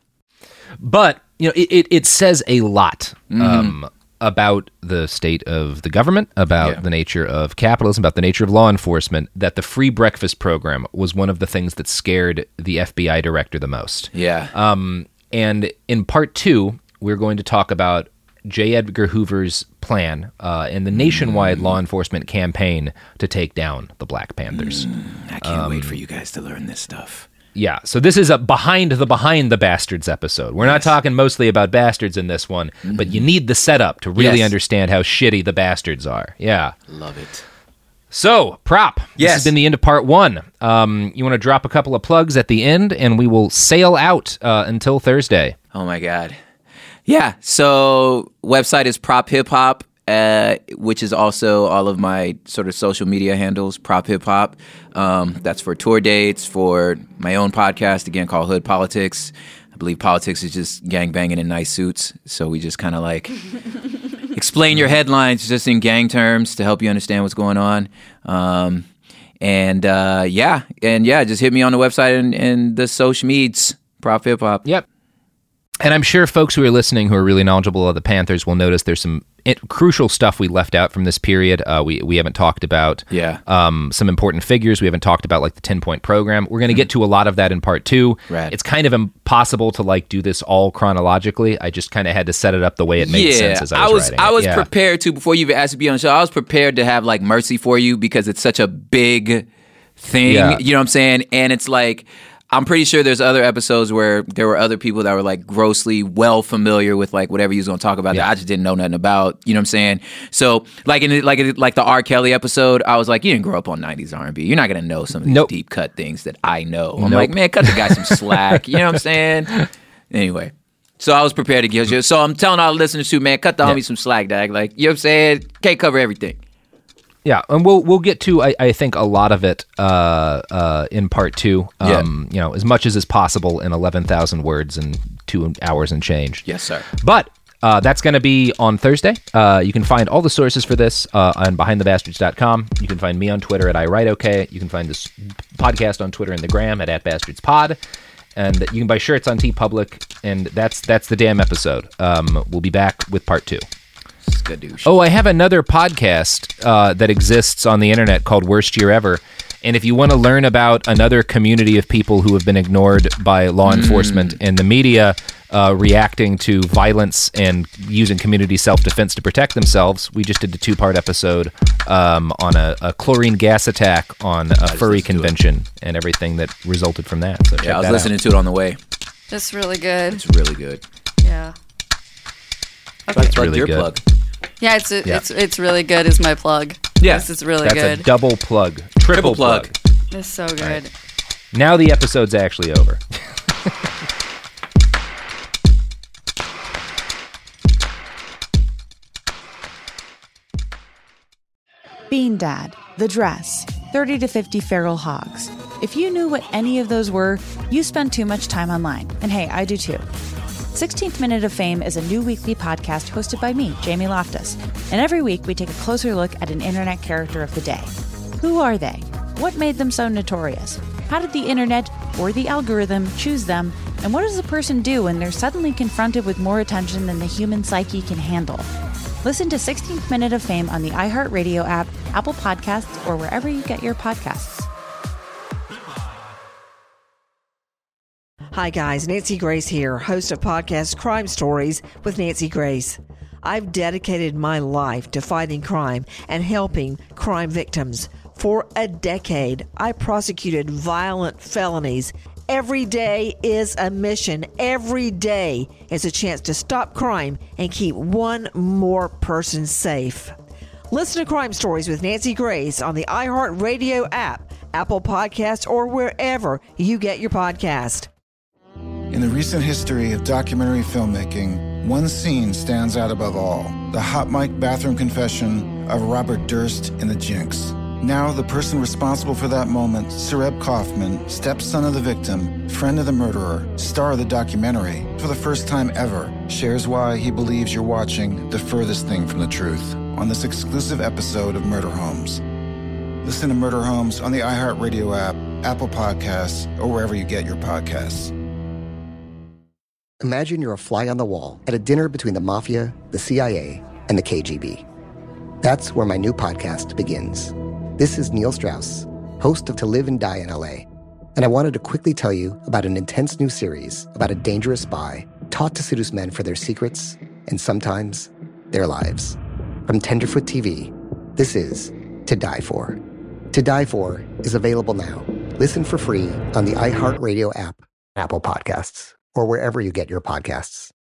But it says a lot about the state of the government, about the nature of capitalism, about the nature of law enforcement, that the free breakfast program was one of the things that scared the FBI director the most. Yeah. And in part 2, we're going to talk about J. Edgar Hoover's plan and the nationwide law enforcement campaign to take down the Black Panthers. I can't wait for you guys to learn this stuff. Yeah, so this is a behind the Bastards episode. We're not talking mostly about bastards in this one, but you need the setup to really understand how shitty the bastards are. Yeah. Love it. So, Prop, this has been the end of part 1. You want to drop a couple of plugs at the end, and we will sail out until Thursday. Oh, my God. Yeah, so website is Prop Hip Hop, which is also all of my sort of social media handles, Prop Hip Hop. That's for tour dates, for my own podcast, again, called Hood Politics. I believe politics is just gang banging in nice suits. So we just kind of like explain your headlines just in gang terms to help you understand what's going on. Just hit me on the website and the social medias, Prop Hip Hop. Yep. And I'm sure folks who are listening who are really knowledgeable of the Panthers will notice there's some crucial stuff we left out from this period. We haven't talked about some important figures. We haven't talked about like the 10-point program. We're going to get to a lot of that in part 2. Right. It's kind of impossible to like do this all chronologically. I just kind of had to set it up the way it made sense as I was writing. I was prepared to, before you even asked to be on the show, I was prepared to have like mercy for you because it's such a big thing. Yeah. You know what I'm saying? And it's like, I'm pretty sure there's other episodes where there were other people that were like grossly well familiar with like whatever he was going to talk about that I just didn't know nothing about. You know what I'm saying? So like in like the R. Kelly episode, I was like, you didn't grow up on 90s R&B. You're not going to know some of these deep cut things that I know. I'm like, man, cut the guy some slack. You know what I'm saying? Anyway. So I was prepared to give you. So I'm telling all the listeners too, man, cut the homie some slack, dog. Like, you know what I'm saying? Can't cover everything. Yeah, and we'll get to I think a lot of it in part 2. You know, as much as is possible in 11,000 words and 2 hours and change. Yes, sir. But that's going to be on Thursday. You can find all the sources for this on BehindTheBastards.com. You can find me on Twitter at iWriteOK. You can find this podcast on Twitter and the gram at @BastardsPod. And you can buy shirts on TeePublic. And that's the damn episode. We'll be back with part 2. Skadoosh. Oh, I have another podcast that exists on the internet called Worst Year Ever. And if you want to learn about another community of people who have been ignored by law enforcement and the media reacting to violence and using community self-defense to protect themselves, we just did a 2-part episode on a chlorine gas attack on a furry convention and everything that resulted from that. So check I was that listening out. to it on the way. It's really good. It's really good. Yeah. Okay. That's really your good. Plug. Yeah, it's really good is my plug. Yeah. This is really That's good. a double plug. Triple plug. It's so good. Right. Now the episode's actually over. Bean Dad, The Dress, 30 to 50 Feral Hogs. If you knew what any of those were, you spend too much time online. And hey, I do too. 16th Minute of Fame is a new weekly podcast hosted by me, Jamie Loftus. And every week we take a closer look at an internet character of the day. Who are they? What made them so notorious? How did the internet or the algorithm choose them? And what does a person do when they're suddenly confronted with more attention than the human psyche can handle? Listen to 16th Minute of Fame on the iHeartRadio app, Apple Podcasts, or wherever you get your podcasts. Hi guys, Nancy Grace here, host of podcast Crime Stories with Nancy Grace. I've dedicated my life to fighting crime and helping crime victims. For a decade, I prosecuted violent felonies. Every day is a mission. Every day is a chance to stop crime and keep one more person safe. Listen to Crime Stories with Nancy Grace on the iHeartRadio app, Apple Podcasts, or wherever you get your podcast. In the recent history of documentary filmmaking, one scene stands out above all. The hot mic bathroom confession of Robert Durst in The Jinx. Now, the person responsible for that moment, Sareb Kaufman, stepson of the victim, friend of the murderer, star of the documentary, for the first time ever, shares why he believes you're watching the furthest thing from the truth on this exclusive episode of Murder Homes. Listen to Murder Homes on the iHeartRadio app, Apple Podcasts, or wherever you get your podcasts. Imagine you're a fly on the wall at a dinner between the Mafia, the CIA, and the KGB. That's where my new podcast begins. This is Neil Strauss, host of To Live and Die in LA, and I wanted to quickly tell you about an intense new series about a dangerous spy taught to seduce men for their secrets and sometimes their lives. From Tenderfoot TV, this is To Die For. To Die For is available now. Listen for free on the iHeartRadio app, Apple Podcasts, or wherever you get your podcasts.